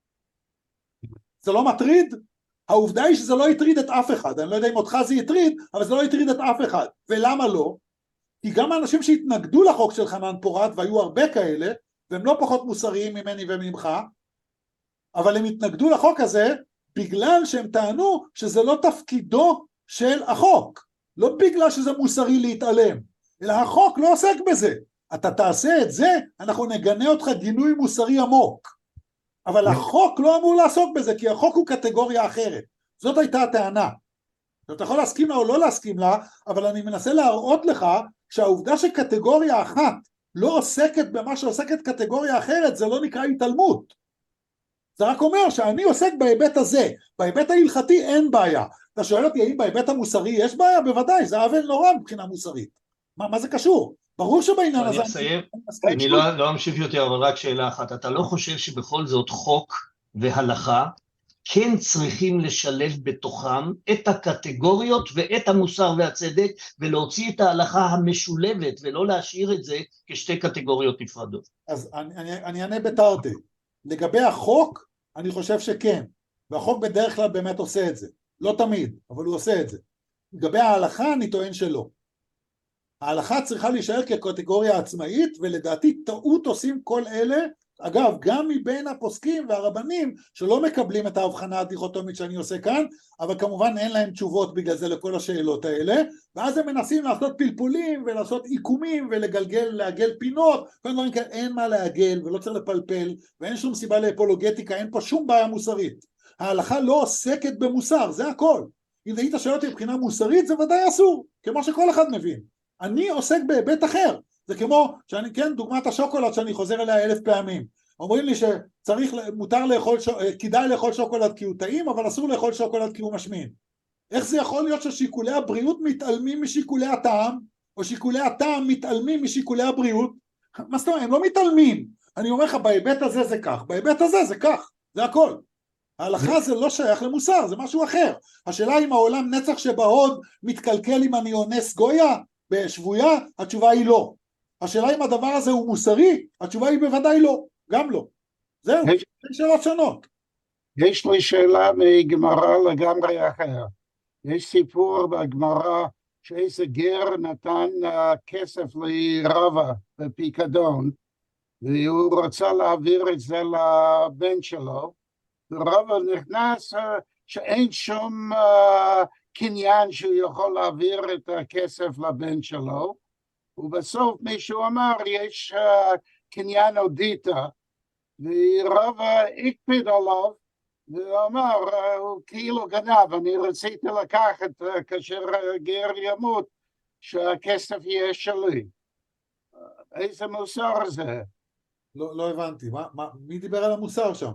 זה לא מטריד? העובדה היא שזה לא יטריד את אף אחד, אני לא יודע אם אותך זה יטריד, אבל זה לא יטריד את אף אחד. ולמה לא? כי גם האנשים שהתנגדו לחוק של חנן פורת, והיו הרבה כאלה, והם לא פחות מוסריים ממני וממך, אבל הם התנגדו לחוק הזה, בגלל שהם טענו שזה לא תפקידו של החוק, לא בגלל שזה מוסרי להתעלם, אלא החוק לא עוסק בזה. אתה תעשה את זה, אנחנו נגנה אותך גינוי מוסרי עמוק. אבל החוק לא אמור לעסוק בזה, כי החוק הוא קטגוריה אחרת. זאת הייתה הטענה. אתה יכול להסכים לה או לא להסכים לה, אבל אני מנסה להראות לך שהעובדה שקטגוריה אחת לא עוסקת במה שעוסקת קטגוריה אחרת, זה לא נקרא התעלמות. זה רק אומר שאני עוסק בהיבט הזה, בהיבט ההלכתי אין בעיה. אתה שואל אותי האם בהיבט המוסרי יש בעיה? בוודאי, זה עוול נורא מבחינה מוסרית. מה, מה זה קשור? ברור שבעניין הזה... אני אסיים, אני לא, לא אמשיך יותר, אבל רק שאלה אחת. אתה לא חושב שבכל זאת חוק והלכה כן צריכים לשלב בתוכם את הקטגוריות ואת המוסר והצדק, ולהוציא את ההלכה המשולבת, ולא להשאיר את זה כשתי קטגוריות נפרדות? אז אני, אני, אני אענה בתרתי. לגבי החוק, אני חושב שכן. והחוק בדרך כלל באמת עושה את זה. לא תמיד, אבל הוא עושה את זה. לגבי ההלכה, אני טוען שלא. ההלכה צריכה להישאר כקטגוריה עצמאית, ולדעתי טעות עושים כל אלה, אגב, גם מבין הפוסקים והרבנים שלא מקבלים את ההבחנה הדיכוטומית שאני עושה כאן, אבל כמובן אין להם תשובות בגלל זה לכל השאלות האלה, ואז הם מנסים לעשות פלפולים ולעשות עיקומים ולגלגל, לעגל פינות, אין מה לעגל ולא צריך לפלפל, ואין שום סיבה לאפולוגטיקה, אין פה שום בעיה מוסרית. ההלכה לא עוסקת במוסר, זה הכל. אם היית שואל אותי מבחינה מוסרית, זה ודאי אסור, כמו שכל אחד מבין. אני עוסק בהיבט אחר. זה כמו שאני, כן, דוגמת השוקולד שאני חוזר אליה אלף פעמים. אומרים לי שצריך, מותר לאכול, כדאי לאכול שוקולד כי הוא טעים, אבל אסור לאכול שוקולד כי הוא משמין. איך זה יכול להיות ששיקולי הבריאות מתעלמים משיקולי הטעם, או שיקולי הטעם מתעלמים משיקולי הבריאות? מה זאת אומרת? הם לא מתעלמים. אני אומר לך, בהיבט הזה זה כך, בהיבט הזה זה כך, זה הכל. ההלכה זה לא שייך למוסר, זה משהו אחר. השאלה אם העולם נצח שבהוד מתקלקל אם אני אונס גויה בשבויה, התשובה היא לא. השאלה אם הדבר הזה הוא מוסרי, התשובה היא בוודאי לא, גם לא. זהו, יש שאלות שונות. יש לי שאלה מגמרא לגמרי אחר. יש סיפור בגמרא שאיזה גר נתן כסף לרבה בפיקדון, והוא רצה להעביר את זה לבן שלו, ורבה נכנס שאין שום קניין שהוא יכול להעביר את הכסף לבן שלו, ובסוף מישהו אמר יש uh, קניין אודיטה, ורבה הקפיד עליו, והוא אמר uh, הוא כאילו גנב, אני רציתי לקחת uh, כאשר uh, גר ימות, שהכסף יהיה שלי. Uh, איזה מוסר זה? לא, לא הבנתי, מה, מה, מי דיבר על המוסר שם?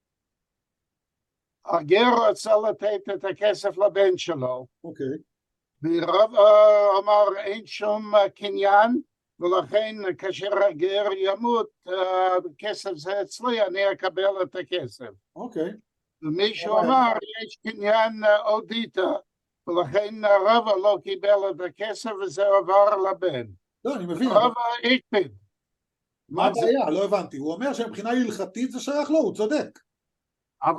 הגר רצה לתת את הכסף לבן שלו, אוקיי. ורב אמר אין שום קניין, ולכן כאשר הגר ימות, הכסף זה אצלי, אני אקבל את הכסף. אוקיי. ומישהו אמר יש קניין אודיטה, ולכן רבא לא קיבל את הכסף וזה עבר לבן. לא, אני מבין. רבא הקפיד. מה הבעיה? לא הבנתי. הוא אומר שמבחינה הלכתית זה שייך לו, הוא צודק. אבל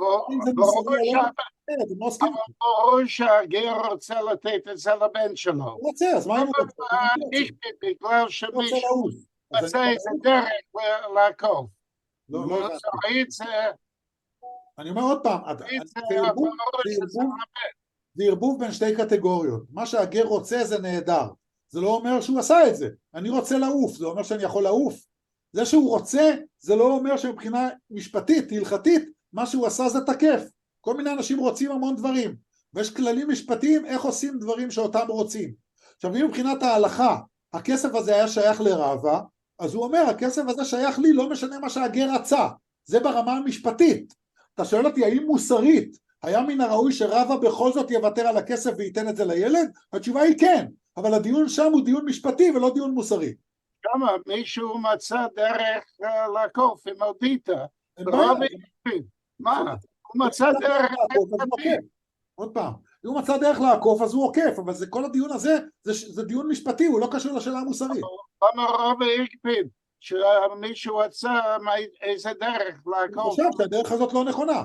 ברור שהגר רוצה לתת את זה לבן שלו. הוא רוצה, אז מה אם הוא רוצה? בגלל שמישהו עשה איזה דרך לעקוב. אני אומר עוד פעם, זה ערבוב בין שתי קטגוריות. מה שהגר רוצה זה נהדר. זה לא אומר שהוא עשה את זה. אני רוצה לעוף, זה אומר שאני יכול לעוף. זה שהוא רוצה, זה לא אומר שמבחינה משפטית, הלכתית, מה שהוא עשה זה תקף. כל מיני אנשים רוצים המון דברים, ויש כללים משפטיים איך עושים דברים שאותם רוצים. עכשיו, אם מבחינת ההלכה, הכסף הזה היה שייך לרבה, אז הוא אומר, הכסף הזה שייך לי, לא משנה מה שהגר רצה. זה ברמה המשפטית. אתה שואל אותי, האם מוסרית, היה מן הראוי שרבה בכל זאת יוותר על הכסף וייתן את זה לילד? התשובה היא כן, אבל הדיון שם הוא דיון משפטי ולא דיון מוסרי. כמה מישהו מצא דרך לעקוף עם אודיטה, מה? הוא מצא דרך לעקוף. עוד פעם, אם הוא מצא דרך לעקוף אז הוא עוקף, אבל זה, כל הדיון הזה זה, זה דיון משפטי, הוא לא קשור לשאלה המוסרית. למה רבה הקפיד שמישהו מצא איזה דרך לעקוף? אני חושב שהדרך הזאת לא נכונה.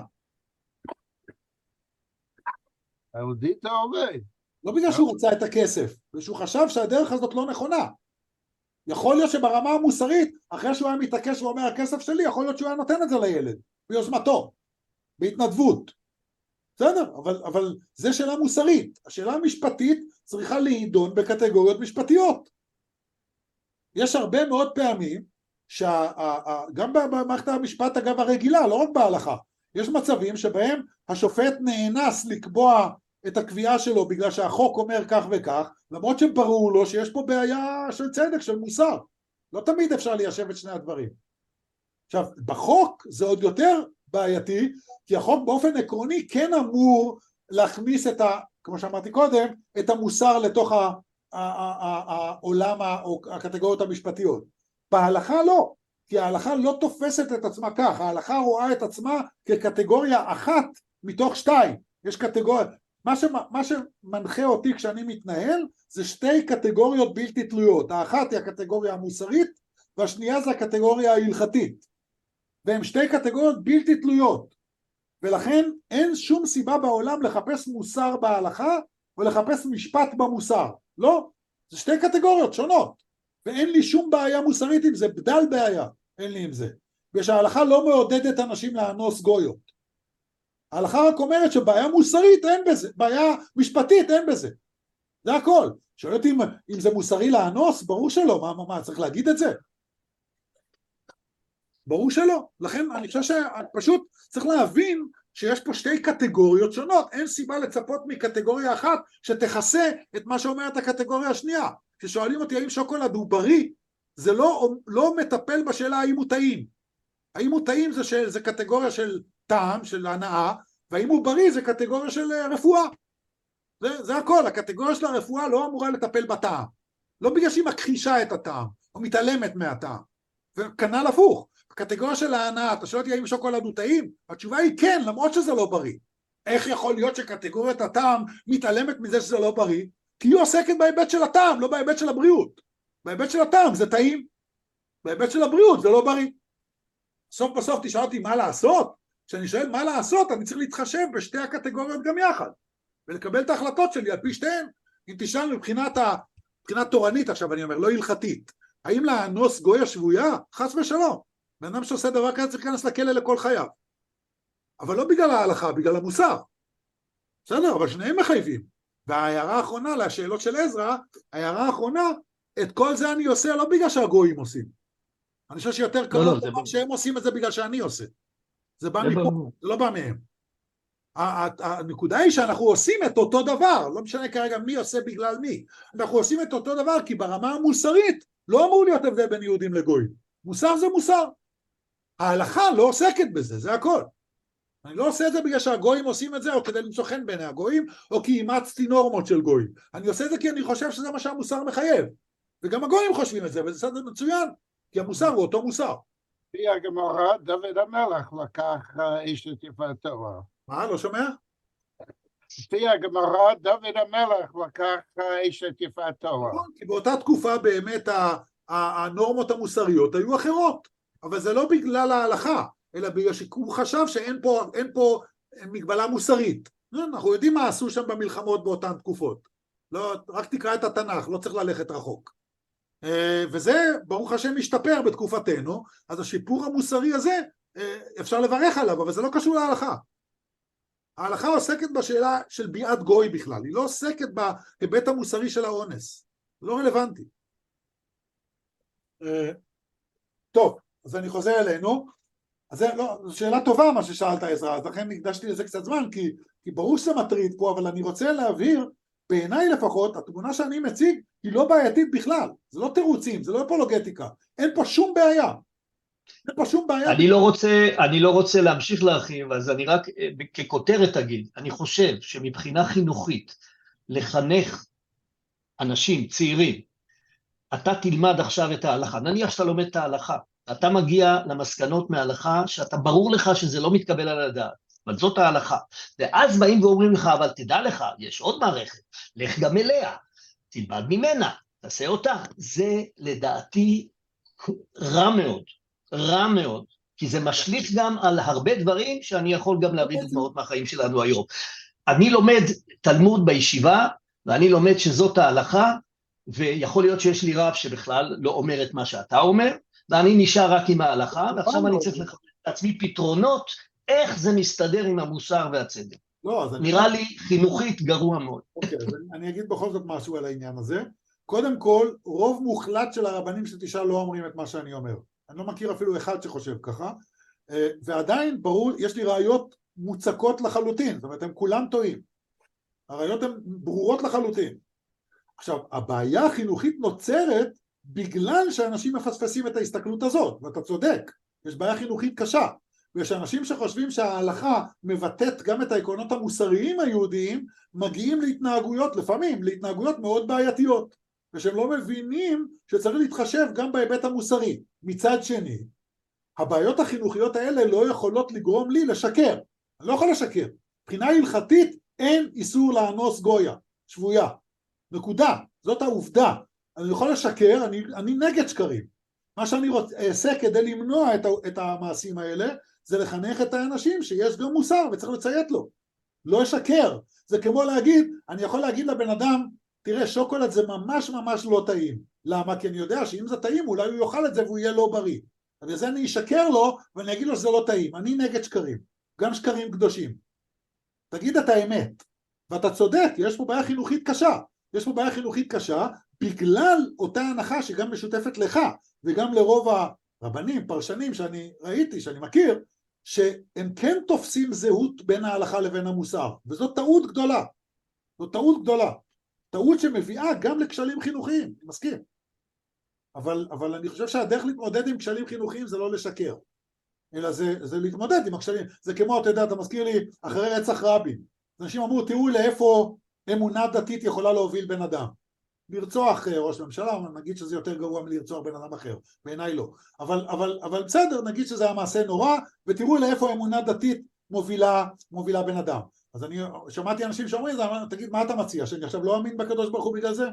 האודיטה עובד. לא בגלל שהוא רצה את הכסף, ושהוא חשב שהדרך הזאת לא נכונה. יכול להיות שברמה המוסרית, אחרי שהוא היה מתעקש ואומר הכסף שלי, יכול להיות שהוא היה נותן את זה לילד, ביוזמתו, בהתנדבות. בסדר, אבל, אבל זה שאלה מוסרית. השאלה המשפטית צריכה להידון בקטגוריות משפטיות. יש הרבה מאוד פעמים, שה, גם במערכת המשפט אגב הרגילה, לא רק בהלכה, יש מצבים שבהם השופט נאנס לקבוע את הקביעה שלו בגלל שהחוק אומר כך וכך, למרות שברור לו שיש פה בעיה של צדק, של מוסר. לא תמיד אפשר ליישב את שני הדברים. עכשיו, בחוק זה עוד יותר בעייתי, כי החוק באופן עקרוני כן אמור להכניס את ה, כמו שאמרתי קודם, את המוסר לתוך ה, ה, ה, ה, העולם או הקטגוריות המשפטיות. בהלכה לא, כי ההלכה לא תופסת את עצמה כך, ההלכה רואה את עצמה כקטגוריה אחת מתוך שתיים. יש קטגוריה, מה, ש, מה שמנחה אותי כשאני מתנהל, זה שתי קטגוריות בלתי תלויות. האחת היא הקטגוריה המוסרית, והשנייה זה הקטגוריה ההלכתית. והן שתי קטגוריות בלתי תלויות. ולכן אין שום סיבה בעולם לחפש מוסר בהלכה, ולחפש משפט במוסר. לא, זה שתי קטגוריות שונות. ואין לי שום בעיה מוסרית עם זה, בדל בעיה, אין לי עם זה. ושההלכה לא מעודדת אנשים לאנוס גויות. ההלכה רק אומרת שבעיה מוסרית אין בזה, בעיה משפטית אין בזה. זה הכל. שואל אותי אם, אם זה מוסרי לאנוס, ברור שלא, מה, מה, מה, צריך להגיד את זה? ברור שלא. לכן אני חושב שפשוט צריך להבין שיש פה שתי קטגוריות שונות, אין סיבה לצפות מקטגוריה אחת שתכסה את מה שאומרת הקטגוריה השנייה. כששואלים אותי האם שוקולד הוא בריא, זה לא, לא מטפל בשאלה האם הוא טעים. האם הוא טעים זה, של, זה קטגוריה של טעם, של הנאה, והאם הוא בריא זה קטגוריה של רפואה. זה, זה הכל, הקטגוריה של הרפואה לא אמורה לטפל בטעם. לא בגלל שהיא מכחישה את הטעם, או מתעלמת מהטעם. וכנ"ל הפוך, הקטגוריה של ההנאה, אתה שואל אותי האם שוקולד הוא טעים? התשובה היא כן, למרות שזה לא בריא. איך יכול להיות שקטגוריית הטעם מתעלמת מזה שזה לא בריא? כי היא עוסקת בהיבט של הטעם, לא בהיבט של הבריאות. בהיבט של הטעם זה טעים, בהיבט של הבריאות זה לא בריא. סוף בסוף תשאל אותי מה לעשות? כשאני שואל מה לעשות, אני צריך להתחשב בשתי הקטגוריות גם יחד, ולקבל את ההחלטות שלי על פי שתיהן. אם תשאל מבחינת, ה... מבחינת תורנית, עכשיו אני אומר, לא הלכתית, האם לאנוס גויה שבויה? חס ושלום. בן אדם שעושה דבר כזה צריך להיכנס לכלא לכל חייו. אבל לא בגלל ההלכה, בגלל המוסר. בסדר, אבל שניהם מחייבים. וההערה האחרונה לשאלות של עזרא, ההערה האחרונה, את כל זה אני עושה לא בגלל שהגויים עושים. אני חושב שיותר קרוב לא, לא, שהם עושים את זה בגלל שאני עושה. זה בא מפה, זה לא בא מהם. הנקודה היא שאנחנו עושים את אותו דבר, לא משנה כרגע מי עושה בגלל מי. אנחנו עושים את אותו דבר כי ברמה המוסרית לא אמור להיות הבדל בין יהודים לגויים. מוסר זה מוסר. ההלכה לא עוסקת בזה, זה הכל. אני לא עושה את זה בגלל שהגויים עושים את זה, או כדי למצוא חן בעיני הגויים, או כי אימצתי נורמות של גויים. אני עושה את זה כי אני חושב שזה מה שהמוסר מחייב. וגם הגויים חושבים את זה, וזה סדר מצוין, כי המוסר הוא אותו מוסר. לפי הגמרא, דוד המלך לקח אשת יפת תואר. מה? לא שומע? לפי הגמרא, דוד המלך לקח אשת יפת תואר. כי באותה תקופה באמת הנורמות המוסריות היו אחרות, אבל זה לא בגלל ההלכה, אלא בגלל שהוא חשב שאין פה, אין פה מגבלה מוסרית. אנחנו יודעים מה עשו שם במלחמות באותן תקופות. לא, רק תקרא את התנ"ך, לא צריך ללכת רחוק. וזה ברוך השם משתפר בתקופתנו, אז השיפור המוסרי הזה אפשר לברך עליו, אבל זה לא קשור להלכה. ההלכה עוסקת בשאלה של ביעת גוי בכלל, היא לא עוסקת בהיבט המוסרי של האונס, לא רלוונטי. טוב, אז אני חוזר אלינו, אז זה לא, זו שאלה טובה מה ששאלת עזרא, אז לכן הקדשתי לזה קצת זמן, כי, כי ברור שזה מטריד פה, אבל אני רוצה להבהיר, בעיניי לפחות, התמונה שאני מציג היא לא בעייתית בכלל, זה לא תירוצים, זה לא אפולוגטיקה, אין פה שום בעיה. אין פה שום בעיה. אני לא רוצה, אני לא רוצה להמשיך להרחיב, אז אני רק ככותרת אגיד, אני חושב שמבחינה חינוכית, לחנך אנשים צעירים, אתה תלמד עכשיו את ההלכה, נניח שאתה לומד את ההלכה, אתה מגיע למסקנות מההלכה, שאתה ברור לך שזה לא מתקבל על הדעת, אבל זאת ההלכה, ואז באים ואומרים לך, אבל תדע לך, יש עוד מערכת, לך גם אליה, תלמד ממנה, תעשה אותה, זה לדעתי רע מאוד, רע מאוד, כי זה משליך גם על הרבה דברים, שאני יכול גם להביא דוגמאות מהחיים שלנו היום. אני לומד תלמוד בישיבה, ואני לומד שזאת ההלכה, ויכול להיות שיש לי רב שבכלל לא אומר את מה שאתה אומר, ואני נשאר רק עם ההלכה, ועכשיו אני צריך לחפש לעצמי פתרונות, איך זה מסתדר עם המוסר והצדק. לא, אז אני... נראה לי חינוכית גרוע מאוד. אוקיי, אז אני, אני אגיד בכל זאת משהו על העניין הזה. קודם כל, רוב מוחלט של הרבנים שתשאל לא אומרים את מה שאני אומר. אני לא מכיר אפילו אחד שחושב ככה, ועדיין ברור, יש לי ראיות מוצקות לחלוטין, זאת אומרת, הם כולם טועים. הראיות הן ברורות לחלוטין. עכשיו, הבעיה החינוכית נוצרת בגלל שאנשים מפספסים את ההסתכלות הזאת, ואתה צודק, יש בעיה חינוכית קשה, ויש אנשים שחושבים שההלכה מבטאת גם את העקרונות המוסריים היהודיים, מגיעים להתנהגויות, לפעמים, להתנהגויות מאוד בעייתיות, ושהם לא מבינים שצריך להתחשב גם בהיבט המוסרי. מצד שני, הבעיות החינוכיות האלה לא יכולות לגרום לי לשקר, אני לא יכול לשקר, מבחינה הלכתית אין איסור לאנוס גויה, שבויה, נקודה, זאת העובדה, אני יכול לשקר, אני, אני נגד שקרים, מה שאני אעשה כדי למנוע את, את המעשים האלה, זה לחנך את האנשים שיש גם מוסר וצריך לציית לו, לא לשקר, זה כמו להגיד, אני יכול להגיד לבן אדם, תראה שוקולד זה ממש ממש לא טעים, למה? כי אני יודע שאם זה טעים אולי הוא יאכל את זה והוא יהיה לא בריא, אז אני אשקר לו ואני אגיד לו שזה לא טעים, אני נגד שקרים, גם שקרים קדושים, תגיד את האמת, ואתה צודק, יש פה בעיה חינוכית קשה, יש פה בעיה חינוכית קשה, בגלל אותה הנחה שגם משותפת לך, וגם לרוב הרבנים, פרשנים שאני ראיתי, שאני מכיר, שהם כן תופסים זהות בין ההלכה לבין המוסר, וזאת טעות גדולה, זאת טעות גדולה, טעות שמביאה גם לכשלים חינוכיים, אני מסכים, אבל, אבל אני חושב שהדרך להתמודד עם כשלים חינוכיים זה לא לשקר, אלא זה, זה להתמודד עם הכשלים, זה כמו, אתה יודע, אתה מזכיר לי, אחרי רצח רבין, אנשים אמרו, תראו לאיפה אמונה דתית יכולה להוביל בן אדם, לרצוח ראש ממשלה, נגיד שזה יותר גרוע מלרצוח בן אדם אחר, בעיניי לא, אבל, אבל, אבל בסדר, נגיד שזה המעשה נורא, ותראו לאיפה אמונה דתית מובילה, מובילה בן אדם. אז אני שמעתי אנשים שאומרים, תגיד, מה אתה מציע? שאני עכשיו לא אמין בקדוש ברוך הוא בגלל זה?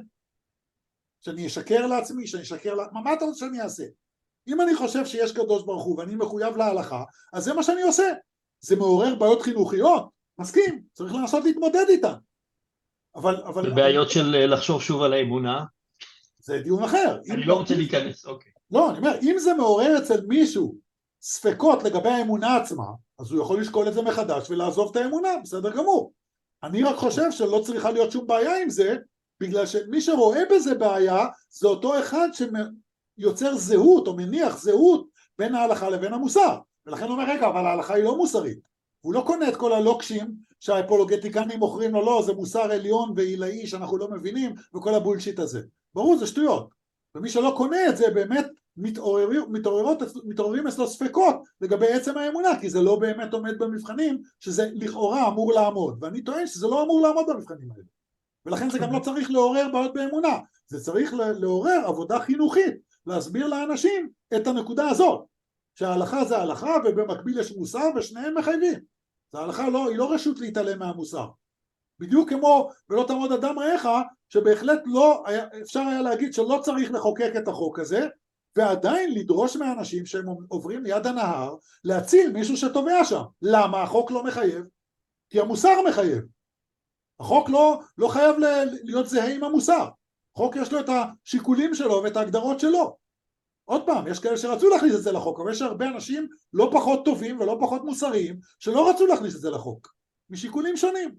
שאני אשקר לעצמי, שאני אשקר לעצמי, מה אתה רוצה שאני אעשה? אם אני חושב שיש קדוש ברוך הוא ואני מחויב להלכה, אז זה מה שאני עושה. זה מעורר בעיות חינוכיות, מסכים, צריך לנסות להתמודד איתן. אבל, אבל... בעיות של לחשוב שוב על האמונה? זה דיון אחר. אני לא רוצה להיכנס, אוקיי. לא, אני אומר, אם זה מעורר אצל מישהו ספקות לגבי האמונה עצמה, אז הוא יכול לשקול את זה מחדש ולעזוב את האמונה, בסדר גמור. אני רק חושב שלא צריכה להיות שום בעיה עם זה, בגלל שמי שרואה בזה בעיה, זה אותו אחד שיוצר זהות או מניח זהות בין ההלכה לבין המוסר. ולכן הוא אומר, רגע, אבל ההלכה היא לא מוסרית. הוא לא קונה את כל הלוקשים שהאפולוגטיקנים מוכרים לו, לא, זה מוסר עליון ועילאי שאנחנו לא מבינים, וכל הבולשיט הזה. ברור, זה שטויות. ומי שלא קונה את זה באמת מתעוררים, מתעוררות, מתעוררים אצלו ספקות לגבי עצם האמונה, כי זה לא באמת עומד במבחנים, שזה לכאורה אמור לעמוד. ואני טוען שזה לא אמור לעמוד במבחנים האלה. ולכן זה גם לא צריך לעורר בעיות באמונה. זה צריך לעורר עבודה חינוכית, להסביר לאנשים את הנקודה הזאת. שההלכה זה ההלכה ובמקביל יש מוסר ושניהם מחייבים. זה ההלכה לא, היא לא רשות להתעלם מהמוסר. בדיוק כמו ולא תעמוד אדם רעך, שבהחלט לא, אפשר היה להגיד שלא צריך לחוקק את החוק הזה, ועדיין לדרוש מאנשים שהם עוברים ליד הנהר, להציל מישהו שטובע שם. למה? החוק לא מחייב, כי המוסר מחייב. החוק לא, לא חייב להיות זהה עם המוסר. החוק יש לו את השיקולים שלו ואת ההגדרות שלו. עוד פעם, יש כאלה שרצו להכניס את זה לחוק, אבל יש הרבה אנשים לא פחות טובים ולא פחות מוסריים, שלא רצו להכניס את זה לחוק, משיקולים שונים.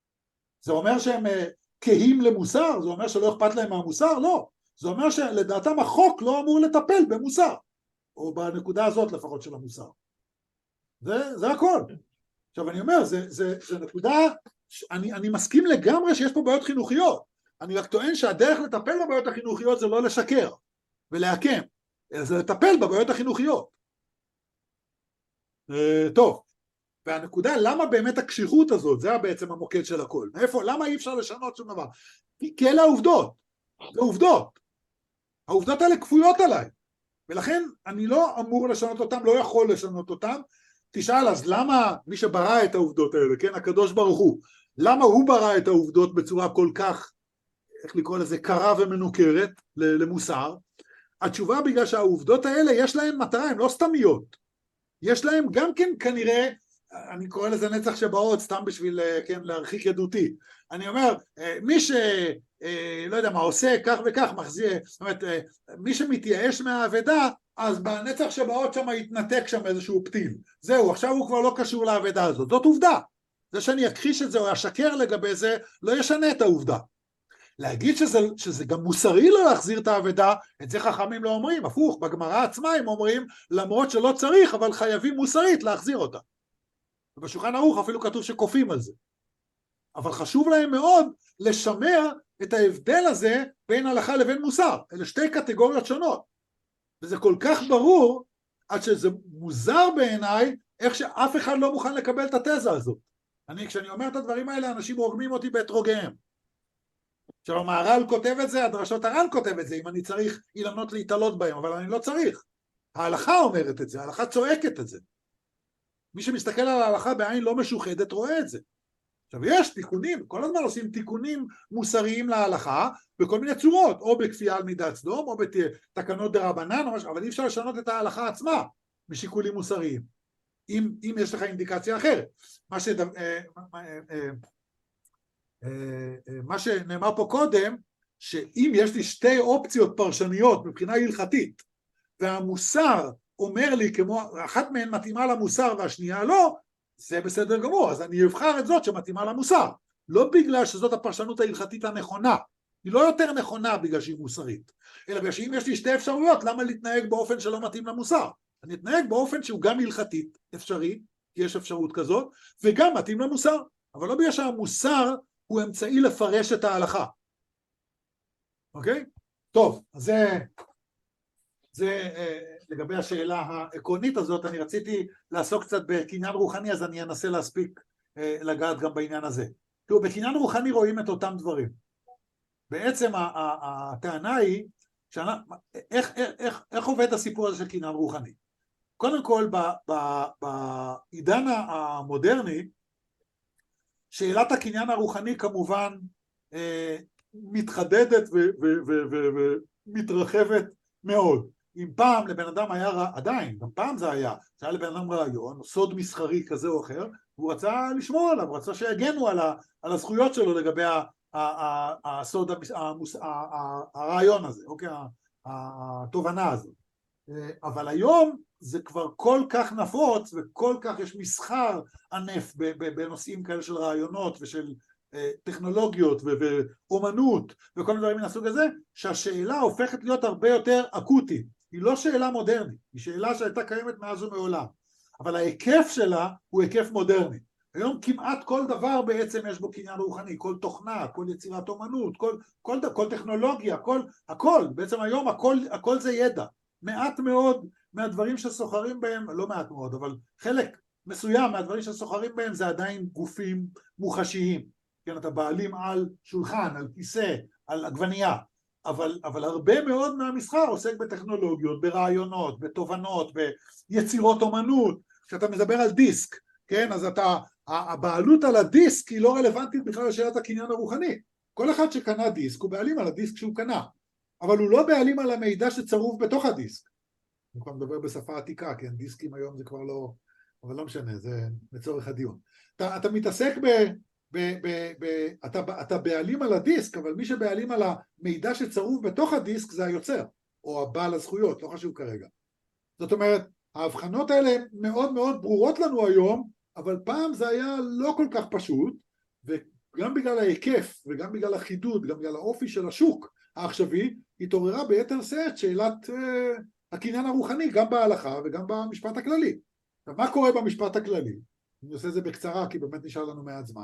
זה אומר שהם כהים למוסר? זה אומר שלא אכפת להם מהמוסר? לא. זה אומר שלדעתם החוק לא אמור לטפל במוסר, או בנקודה הזאת לפחות של המוסר. זה, זה הכל. עכשיו אני אומר, זה, זה, זה נקודה, אני, אני מסכים לגמרי שיש פה בעיות חינוכיות, אני רק טוען שהדרך לטפל בבעיות החינוכיות זה לא לשקר ולהקם, אלא זה לטפל בבעיות החינוכיות. טוב, והנקודה, למה באמת הקשיחות הזאת, זה בעצם המוקד של הכל. איפה, למה אי אפשר לשנות שום דבר? כי אלה העובדות, זה עובדות. העובדות האלה כפויות עליי, ולכן אני לא אמור לשנות אותם, לא יכול לשנות אותם. תשאל, אז למה מי שברא את העובדות האלה, כן, הקדוש ברוך הוא, למה הוא ברא את העובדות בצורה כל כך, איך לקרוא לזה, קרה ומנוכרת למוסר? התשובה בגלל שהעובדות האלה יש להן מטרה, הן לא סתמיות. יש להן גם כן כנראה, אני קורא לזה נצח שבאות, סתם בשביל, כן, להרחיק עדותי. אני אומר, מי ש, לא יודע מה, עושה כך וכך, מחזיר, זאת אומרת, מי שמתייאש מהעבדה, אז בנצח שבאות שם יתנתק שם איזשהו פתיל. זהו, עכשיו הוא כבר לא קשור לעבדה הזאת. זאת עובדה. זה שאני אכחיש את זה או אשקר לגבי זה, לא ישנה את העובדה. להגיד שזה, שזה גם מוסרי לא להחזיר את האבדה, את זה חכמים לא אומרים, הפוך, בגמרא עצמה הם אומרים, למרות שלא צריך, אבל חייבים מוסרית להחזיר אותה. ובשולחן ערוך אפילו כתוב שכופים על זה. אבל חשוב להם מאוד לשמר את ההבדל הזה בין הלכה לבין מוסר. אלה שתי קטגוריות שונות. וזה כל כך ברור, עד שזה מוזר בעיניי, איך שאף אחד לא מוכן לקבל את התזה הזאת. אני, כשאני אומר את הדברים האלה, אנשים רוגמים אותי באתרוגיהם. עכשיו, המהר"ל כותב את זה, הדרשות הר"ן כותב את זה, אם אני צריך אילנות להתעלות בהם, אבל אני לא צריך. ההלכה אומרת את זה, ההלכה צועקת את זה. מי שמסתכל על ההלכה בעין לא משוחדת רואה את זה. עכשיו, יש תיקונים, כל הזמן עושים תיקונים מוסריים להלכה, בכל מיני צורות, או בכפייה על מידת סדום, או בתקנות דרבנן, אבל אי אפשר לשנות את ההלכה עצמה, משיקולים מוסריים, אם, אם יש לך אינדיקציה אחרת. מה, שד... מה שנאמר פה קודם, שאם יש לי שתי אופציות פרשניות מבחינה הלכתית, והמוסר אומר לי כמו, אחת מהן מתאימה למוסר והשנייה לא, זה בסדר גמור, אז אני אבחר את זאת שמתאימה למוסר, לא בגלל שזאת הפרשנות ההלכתית הנכונה, היא לא יותר נכונה בגלל שהיא מוסרית, אלא בגלל שאם יש לי שתי אפשרויות, למה להתנהג באופן שלא מתאים למוסר? אני אתנהג באופן שהוא גם הלכתית אפשרי, כי יש אפשרות כזאת, וגם מתאים למוסר, אבל לא בגלל שהמוסר הוא אמצעי לפרש את ההלכה. אוקיי? טוב, אז זה, זה לגבי השאלה העקרונית הזאת, אני רציתי לעסוק קצת בקניין רוחני, אז אני אנסה להספיק לגעת גם בעניין הזה. תראו, בקניין רוחני רואים את אותם דברים. בעצם הטענה היא, שאנ... איך, איך, איך עובד הסיפור הזה של קניין רוחני? קודם כל, בעידן המודרני, שאלת הקניין הרוחני כמובן מתחדדת ומתרחבת מאוד. אם פעם לבן אדם היה, עדיין, גם פעם זה היה, זה היה לבן אדם רעיון, סוד מסחרי כזה או אחר, הוא רצה לשמור עליו, הוא רצה שיגנו על, ה, על הזכויות שלו לגבי ה, ה, ה, הסוד, המוס, ה, ה, הרעיון הזה, אוקיי, התובנה הזאת. אבל היום זה כבר כל כך נפוץ, וכל כך יש מסחר ענף בנושאים כאלה של רעיונות ושל טכנולוגיות ואומנות וכל מיני דברים מן הסוג הזה, שהשאלה הופכת להיות הרבה יותר אקוטית. היא לא שאלה מודרנית, היא שאלה שהייתה קיימת מאז ומעולם, אבל ההיקף שלה הוא היקף מודרני. היום כמעט כל דבר בעצם יש בו קניין רוחני, כל תוכנה, כל יצירת אומנות, כל, כל, כל טכנולוגיה, כל, הכל, בעצם היום הכל, הכל זה ידע. מעט מאוד מהדברים שסוחרים בהם, לא מעט מאוד, אבל חלק מסוים מהדברים שסוחרים בהם זה עדיין גופים מוחשיים. כן, אתה בעלים על שולחן, על כיסא, על עגבנייה, אבל, אבל הרבה מאוד מהמסחר עוסק בטכנולוגיות, ברעיונות, בתובנות, ביצירות אומנות. כשאתה מדבר על דיסק, כן, אז אתה, הבעלות על הדיסק היא לא רלוונטית בכלל לשאלת הקניין הרוחני. כל אחד שקנה דיסק הוא בעלים על הדיסק שהוא קנה, אבל הוא לא בעלים על המידע שצרוף בתוך הדיסק. אני כבר מדבר בשפה עתיקה, כן, דיסקים היום זה כבר לא, אבל לא משנה, זה לצורך הדיון. אתה, אתה מתעסק ב... ב, ב, ב, אתה, אתה בעלים על הדיסק, אבל מי שבעלים על המידע שצרוף בתוך הדיסק זה היוצר, או הבעל הזכויות, לא חשוב כרגע. זאת אומרת, ההבחנות האלה מאוד מאוד ברורות לנו היום, אבל פעם זה היה לא כל כך פשוט, וגם בגלל ההיקף, וגם בגלל החידוד, גם בגלל האופי של השוק העכשווי, התעוררה ביתר שאת שאלת אה, הקניין הרוחני, גם בהלכה וגם במשפט הכללי. עכשיו, מה קורה במשפט הכללי? אני עושה את זה בקצרה, כי באמת נשאר לנו מעט זמן.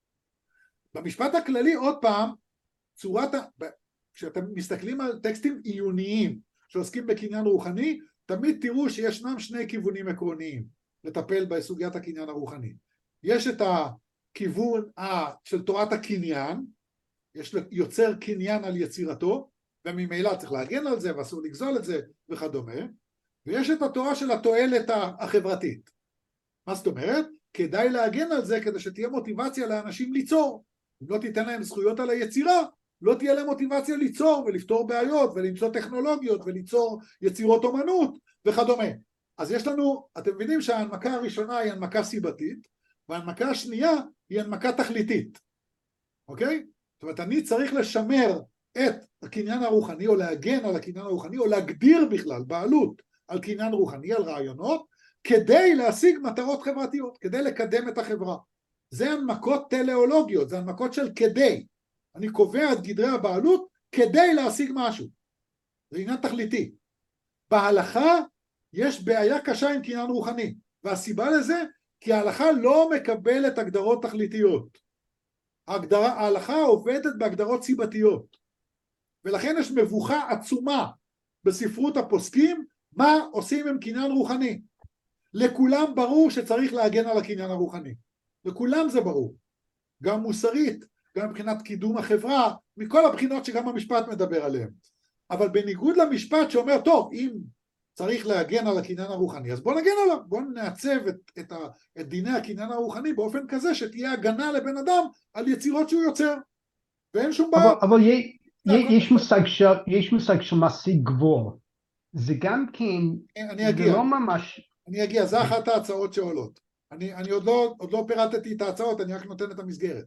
במשפט הכללי, עוד פעם, צורת, כשאתם מסתכלים על טקסטים עיוניים שעוסקים בקניין רוחני, תמיד תראו שישנם שני כיוונים עקרוניים לטפל בסוגיית הקניין הרוחני. יש את הכיוון של תורת הקניין, יש יוצר קניין על יצירתו, וממילא צריך להגן על זה ואסור לגזול את זה וכדומה, ויש את התורה של התועלת החברתית. מה זאת אומרת? כדאי להגן על זה כדי שתהיה מוטיבציה לאנשים ליצור. אם לא תיתן להם זכויות על היצירה, לא תהיה להם מוטיבציה ליצור ולפתור בעיות ולמצוא טכנולוגיות וליצור יצירות אומנות וכדומה. אז יש לנו, אתם מבינים שההנמקה הראשונה היא הנמקה סיבתית, וההנמקה השנייה היא הנמקה תכליתית. אוקיי? זאת אומרת, אני צריך לשמר את הקניין הרוחני, או להגן על הקניין הרוחני, או להגדיר בכלל בעלות על קניין רוחני, על רעיונות, כדי להשיג מטרות חברתיות, כדי לקדם את החברה. זה הנמקות טלאולוגיות, זה הנמקות של כדי. אני קובע את גדרי הבעלות כדי להשיג משהו. זה עניין תכליתי. בהלכה יש בעיה קשה עם קניין רוחני, והסיבה לזה כי ההלכה לא מקבלת הגדרות תכליתיות. ההגדרה, ההלכה עובדת בהגדרות סיבתיות, ולכן יש מבוכה עצומה בספרות הפוסקים מה עושים עם קניין רוחני. לכולם ברור שצריך להגן על הקניין הרוחני, לכולם זה ברור, גם מוסרית, גם מבחינת קידום החברה, מכל הבחינות שגם המשפט מדבר עליהן. אבל בניגוד למשפט שאומר, טוב, אם צריך להגן על הקניין הרוחני, אז בוא נגן עליו, בוא נעצב את, את, ה, את דיני הקניין הרוחני באופן כזה שתהיה הגנה לבן אדם על יצירות שהוא יוצר, ואין שום בעיה. אבל, אבל יש, יש, מושג של, יש מושג של משיג גבול, זה גם כן, אני אגיע, זה לא ממש... אני אגיע, זה אחת ההצעות שעולות. אני, אני עוד לא, עוד לא פירטתי את ההצעות, אני רק נותן את המסגרת.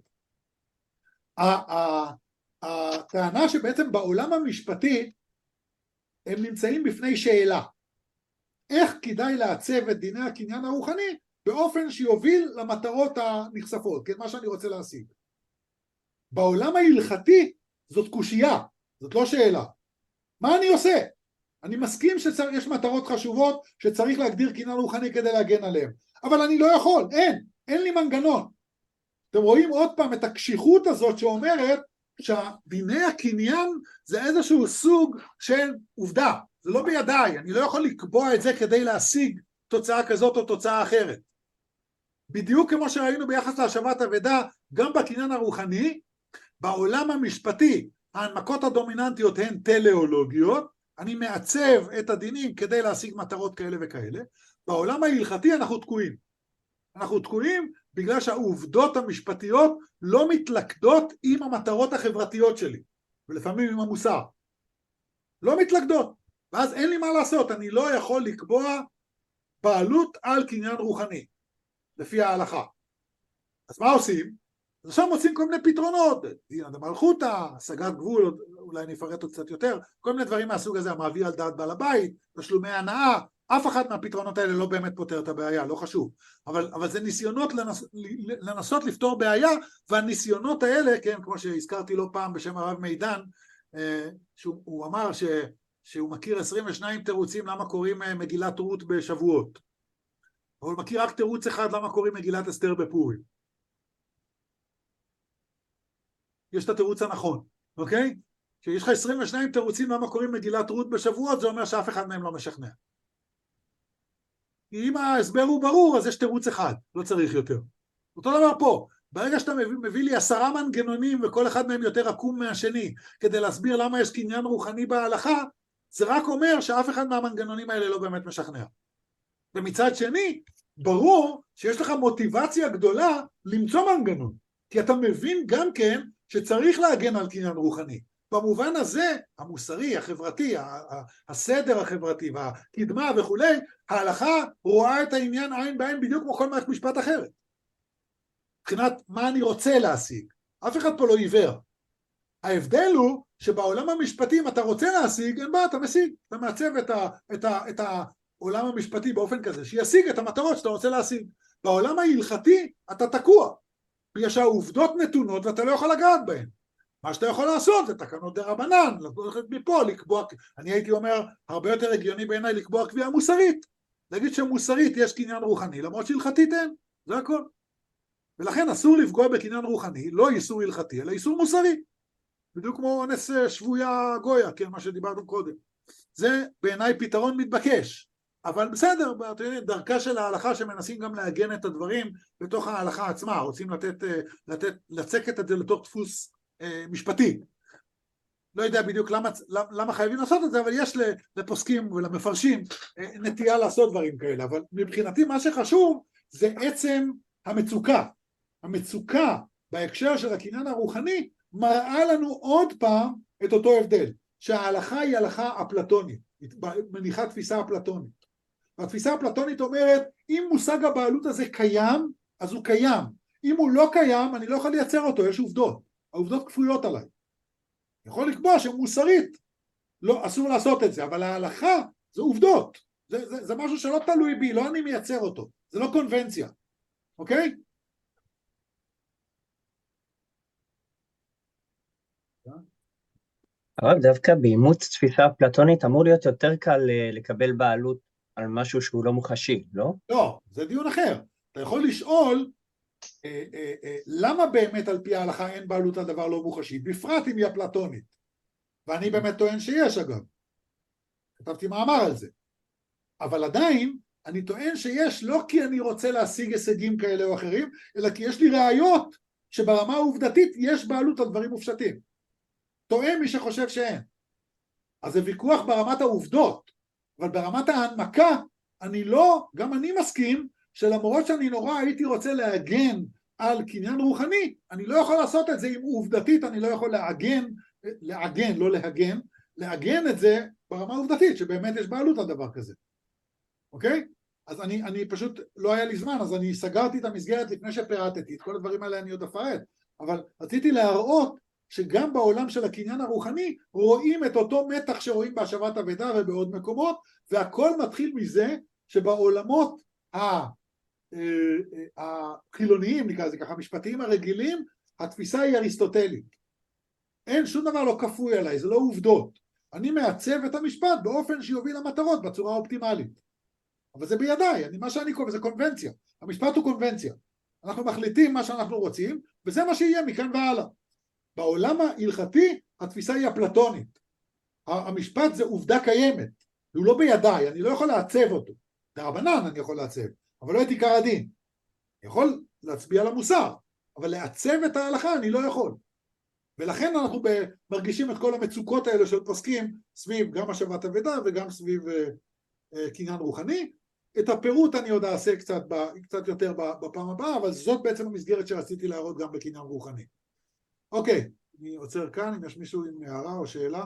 הטענה שבעצם בעולם המשפטי הם נמצאים בפני שאלה, איך כדאי לעצב את דיני הקניין הרוחני באופן שיוביל למטרות הנחשפות, כן, מה שאני רוצה להשיג. בעולם ההלכתי זאת קושייה, זאת לא שאלה. מה אני עושה? אני מסכים שיש מטרות חשובות שצריך להגדיר קניין רוחני כדי להגן עליהם, אבל אני לא יכול, אין, אין לי מנגנון. אתם רואים עוד פעם את הקשיחות הזאת שאומרת שדיני הקניין זה איזשהו סוג של עובדה, זה לא בידיי, אני לא יכול לקבוע את זה כדי להשיג תוצאה כזאת או תוצאה אחרת. בדיוק כמו שראינו ביחס להשבת אבדה, גם בקניין הרוחני, בעולם המשפטי, ההנמקות הדומיננטיות הן טלאולוגיות, אני מעצב את הדינים כדי להשיג מטרות כאלה וכאלה, בעולם ההלכתי אנחנו תקועים. אנחנו תקועים בגלל שהעובדות המשפטיות לא מתלכדות עם המטרות החברתיות שלי, ולפעמים עם המוסר. לא מתלכדות, ואז אין לי מה לעשות, אני לא יכול לקבוע בעלות על קניין רוחני, לפי ההלכה. אז מה עושים? אז עכשיו מוצאים כל מיני פתרונות, דינא דמלכותא, השגת גבול, אולי אני אפרט עוד קצת יותר, כל מיני דברים מהסוג הזה, המעביר על דעת בעל הבית, תשלומי הנאה, אף אחד מהפתרונות האלה לא באמת פותר את הבעיה, לא חשוב, אבל, אבל זה ניסיונות לנס, לנסות לפתור בעיה, והניסיונות האלה, כן, כמו שהזכרתי לא פעם בשם הרב מידן, שהוא אמר ש, שהוא מכיר עשרים ושניים תירוצים למה קוראים מגילת רות בשבועות, אבל הוא מכיר רק תירוץ אחד למה קוראים מגילת אסתר בפורים. יש את התירוץ הנכון, אוקיי? כשיש לך עשרים ושניים תירוצים למה קוראים מגילת רות בשבועות, זה אומר שאף אחד מהם לא משכנע. כי אם ההסבר הוא ברור, אז יש תירוץ אחד, לא צריך יותר. אותו דבר פה, ברגע שאתה מביא, מביא לי עשרה מנגנונים, וכל אחד מהם יותר עקום מהשני, כדי להסביר למה יש קניין רוחני בהלכה, זה רק אומר שאף אחד מהמנגנונים האלה לא באמת משכנע. ומצד שני, ברור שיש לך מוטיבציה גדולה למצוא מנגנון, כי אתה מבין גם כן שצריך להגן על קניין רוחני. במובן הזה, המוסרי, החברתי, הסדר החברתי והקדמה וכולי, ההלכה רואה את העניין עין בעין בדיוק כמו כל מערכת משפט אחרת. מבחינת מה אני רוצה להשיג. אף אחד פה לא עיוור. ההבדל הוא שבעולם המשפטי, אם אתה רוצה להשיג, אין בעיה, אתה משיג. אתה מעצב את, ה, את, ה, את העולם המשפטי באופן כזה, שישיג את המטרות שאתה רוצה להשיג. בעולם ההלכתי, אתה תקוע. בגלל שהעובדות נתונות ואתה לא יכול לגעת בהן. מה שאתה יכול לעשות זה תקנות דרבנן, ללכת מפה, לקבוע, אני הייתי אומר, הרבה יותר הגיוני בעיניי לקבוע קביעה מוסרית. להגיד שמוסרית יש קניין רוחני, למרות שהלכתית אין, זה הכל. ולכן אסור לפגוע בקניין רוחני, לא איסור הלכתי, אלא איסור מוסרי. בדיוק כמו אונס שבויה גויה, כן, מה שדיברנו קודם. זה בעיניי פתרון מתבקש. אבל בסדר, דרכה של ההלכה שמנסים גם להגן את הדברים בתוך ההלכה עצמה, רוצים לתת, לתת, לצקת את זה לתוך דפוס משפטי. לא יודע בדיוק למה, למה חייבים לעשות את זה, אבל יש לפוסקים ולמפרשים נטייה לעשות דברים כאלה, אבל מבחינתי מה שחשוב זה עצם המצוקה. המצוקה בהקשר של הקניין הרוחני מראה לנו עוד פעם את אותו הבדל, שההלכה היא הלכה אפלטונית, מניחה תפיסה אפלטונית. והתפיסה הפלטונית אומרת, אם מושג הבעלות הזה קיים, אז הוא קיים. אם הוא לא קיים, אני לא יכול לייצר אותו, יש עובדות. העובדות כפויות עליי. יכול לקבוע שמוסרית, לא, אסור לעשות את זה, אבל ההלכה זה עובדות. זה, זה, זה משהו שלא תלוי בי, לא אני מייצר אותו. זה לא קונבנציה. אוקיי? אבל דווקא באימוץ תפיסה אפלטונית אמור להיות יותר קל אה, לקבל בעלות על משהו שהוא לא מוחשי, לא? לא, זה דיון אחר. אתה יכול לשאול, אה, אה, אה, למה באמת על פי ההלכה אין בעלות על דבר לא מוחשי, בפרט אם היא אפלטונית. ואני באמת טוען שיש אגב. כתבתי מאמר על זה. אבל עדיין, אני טוען שיש לא כי אני רוצה להשיג הישגים כאלה או אחרים, אלא כי יש לי ראיות שברמה העובדתית יש בעלות על דברים מופשטים. טוען מי שחושב שאין. אז זה ויכוח ברמת העובדות, אבל ברמת ההנמקה, אני לא, גם אני מסכים, שלמרות שאני נורא הייתי רוצה להגן על קניין רוחני, אני לא יכול לעשות את זה אם עובדתית, אני לא יכול להגן, להגן, לא להגן, להגן את זה ברמה העובדתית, שבאמת יש בעלות על דבר כזה. אוקיי? אז אני, אני פשוט, לא היה לי זמן, אז אני סגרתי את המסגרת לפני שפירטתי, את כל הדברים האלה אני עוד אפרט, אבל רציתי להראות שגם בעולם של הקניין הרוחני רואים את אותו מתח שרואים בהשבת אבדה ובעוד מקומות, והכל מתחיל מזה שבעולמות החילוניים, נקרא לזה ככה, המשפטיים הרגילים, התפיסה היא אריסטוטלית. אין שום דבר לא כפוי עליי, זה לא עובדות. אני מעצב את המשפט באופן שיוביל למטרות בצורה האופטימלית. אבל זה בידיי, אני, מה שאני קורא, זה קונבנציה. המשפט הוא קונבנציה. אנחנו מחליטים מה שאנחנו רוצים, וזה מה שיהיה מכאן והלאה. בעולם ההלכתי, התפיסה היא אפלטונית. המשפט זה עובדה קיימת. הוא לא בידיי, אני לא יכול לעצב אותו. דרבנן אני יכול לעצב, אבל לא את עיקר הדין. אני יכול להצביע על המוסר, אבל לעצב את ההלכה אני לא יכול. ולכן אנחנו מרגישים את כל המצוקות האלה של פוסקים, סביב גם השבת אבדה וגם סביב קניין רוחני. את הפירוט אני עוד אעשה קצת, קצת יותר בפעם הבאה, אבל זאת בעצם המסגרת שרציתי להראות גם בקניין רוחני. אוקיי, אני עוצר כאן, אם יש מישהו עם הערה או שאלה.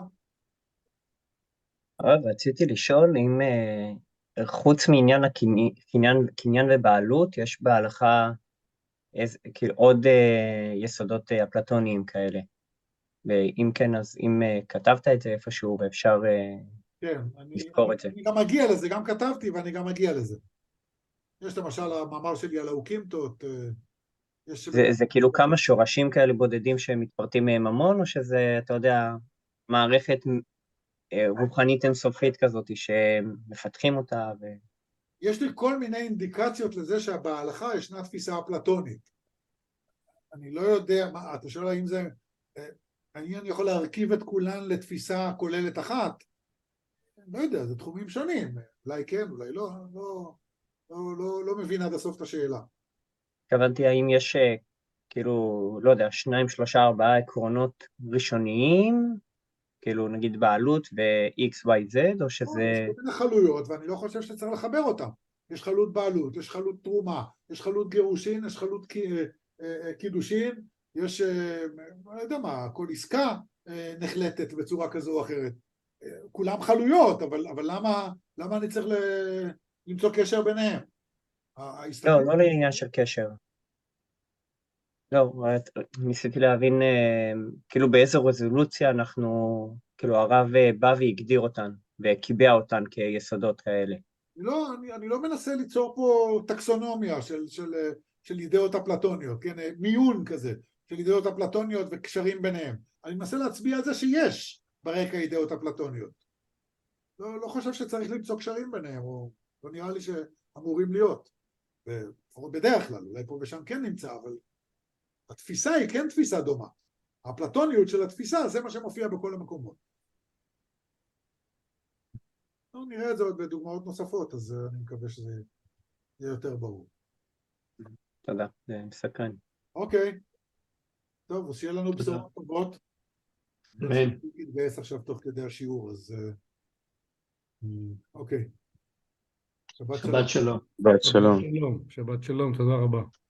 רציתי לשאול אם חוץ מעניין הקניין, קניין ובעלות, יש בהלכה איז, כאילו, עוד יסודות אפלטוניים כאלה. ואם כן, אז אם כתבת את זה איפשהו ואפשר כן, אני, לזכור אני, את זה. אני גם מגיע לזה, גם כתבתי ואני גם מגיע לזה. יש למשל המאמר שלי על האוקימתות. יש... זה, זה כאילו כמה שורשים כאלה בודדים שהם מתפרטים מהם המון, או שזה, אתה יודע, מערכת רוחנית אינסופית כזאת שמפתחים אותה? ו... יש לי כל מיני אינדיקציות לזה שבהלכה ישנה תפיסה אפלטונית. אני לא יודע, מה, אתה שואל האם זה... אני, אני יכול להרכיב את כולן לתפיסה כוללת אחת? לא יודע, זה תחומים שונים. אולי כן, אולי לא, לא, לא, לא, לא מבין עד הסוף את השאלה. התכוונתי, האם יש, כאילו, לא יודע, שניים, שלושה, ארבעה עקרונות ראשוניים, כאילו נגיד בעלות ו-X, Y, Z, או שזה... יש כל מיני חלויות, ואני לא חושב שצריך לחבר אותם. יש חלות בעלות, יש חלות תרומה, יש חלות גירושין, יש חלות קידושין, יש, לא יודע מה, כל עסקה נחלטת בצורה כזו או אחרת. כולם חלויות, אבל, אבל למה, למה אני צריך ל... למצוא קשר ביניהם? לא, לא לעניין של קשר. לא, ניסיתי להבין כאילו באיזו רזולוציה אנחנו, כאילו הרב בא והגדיר אותן וקיבע אותן כיסודות כאלה. לא, אני, אני לא מנסה ליצור פה טקסונומיה של, של, של אידאות אפלטוניות, כן? מיון כזה של אידאות אפלטוניות וקשרים ביניהם. אני מנסה להצביע על זה שיש ברקע אידאות אפלטוניות. לא, לא חושב שצריך למצוא קשרים ביניהם, או לא נראה לי שאמורים להיות. בדרך כלל, אולי פה ושם כן נמצא, אבל התפיסה היא כן תפיסה דומה. האפלטוניות של התפיסה זה מה שמופיע בכל המקומות. לא, נראה את זה עוד בדוגמאות נוספות, אז אני מקווה שזה יהיה יותר ברור. תודה, זה מסקרן. אוקיי. טוב, אז שיהיה לנו בשורות טובות. אמן. נתגייס עכשיו תוך כדי השיעור, אז אוקיי. שבת שלום. שבת שלום. שבת שלום, תודה רבה.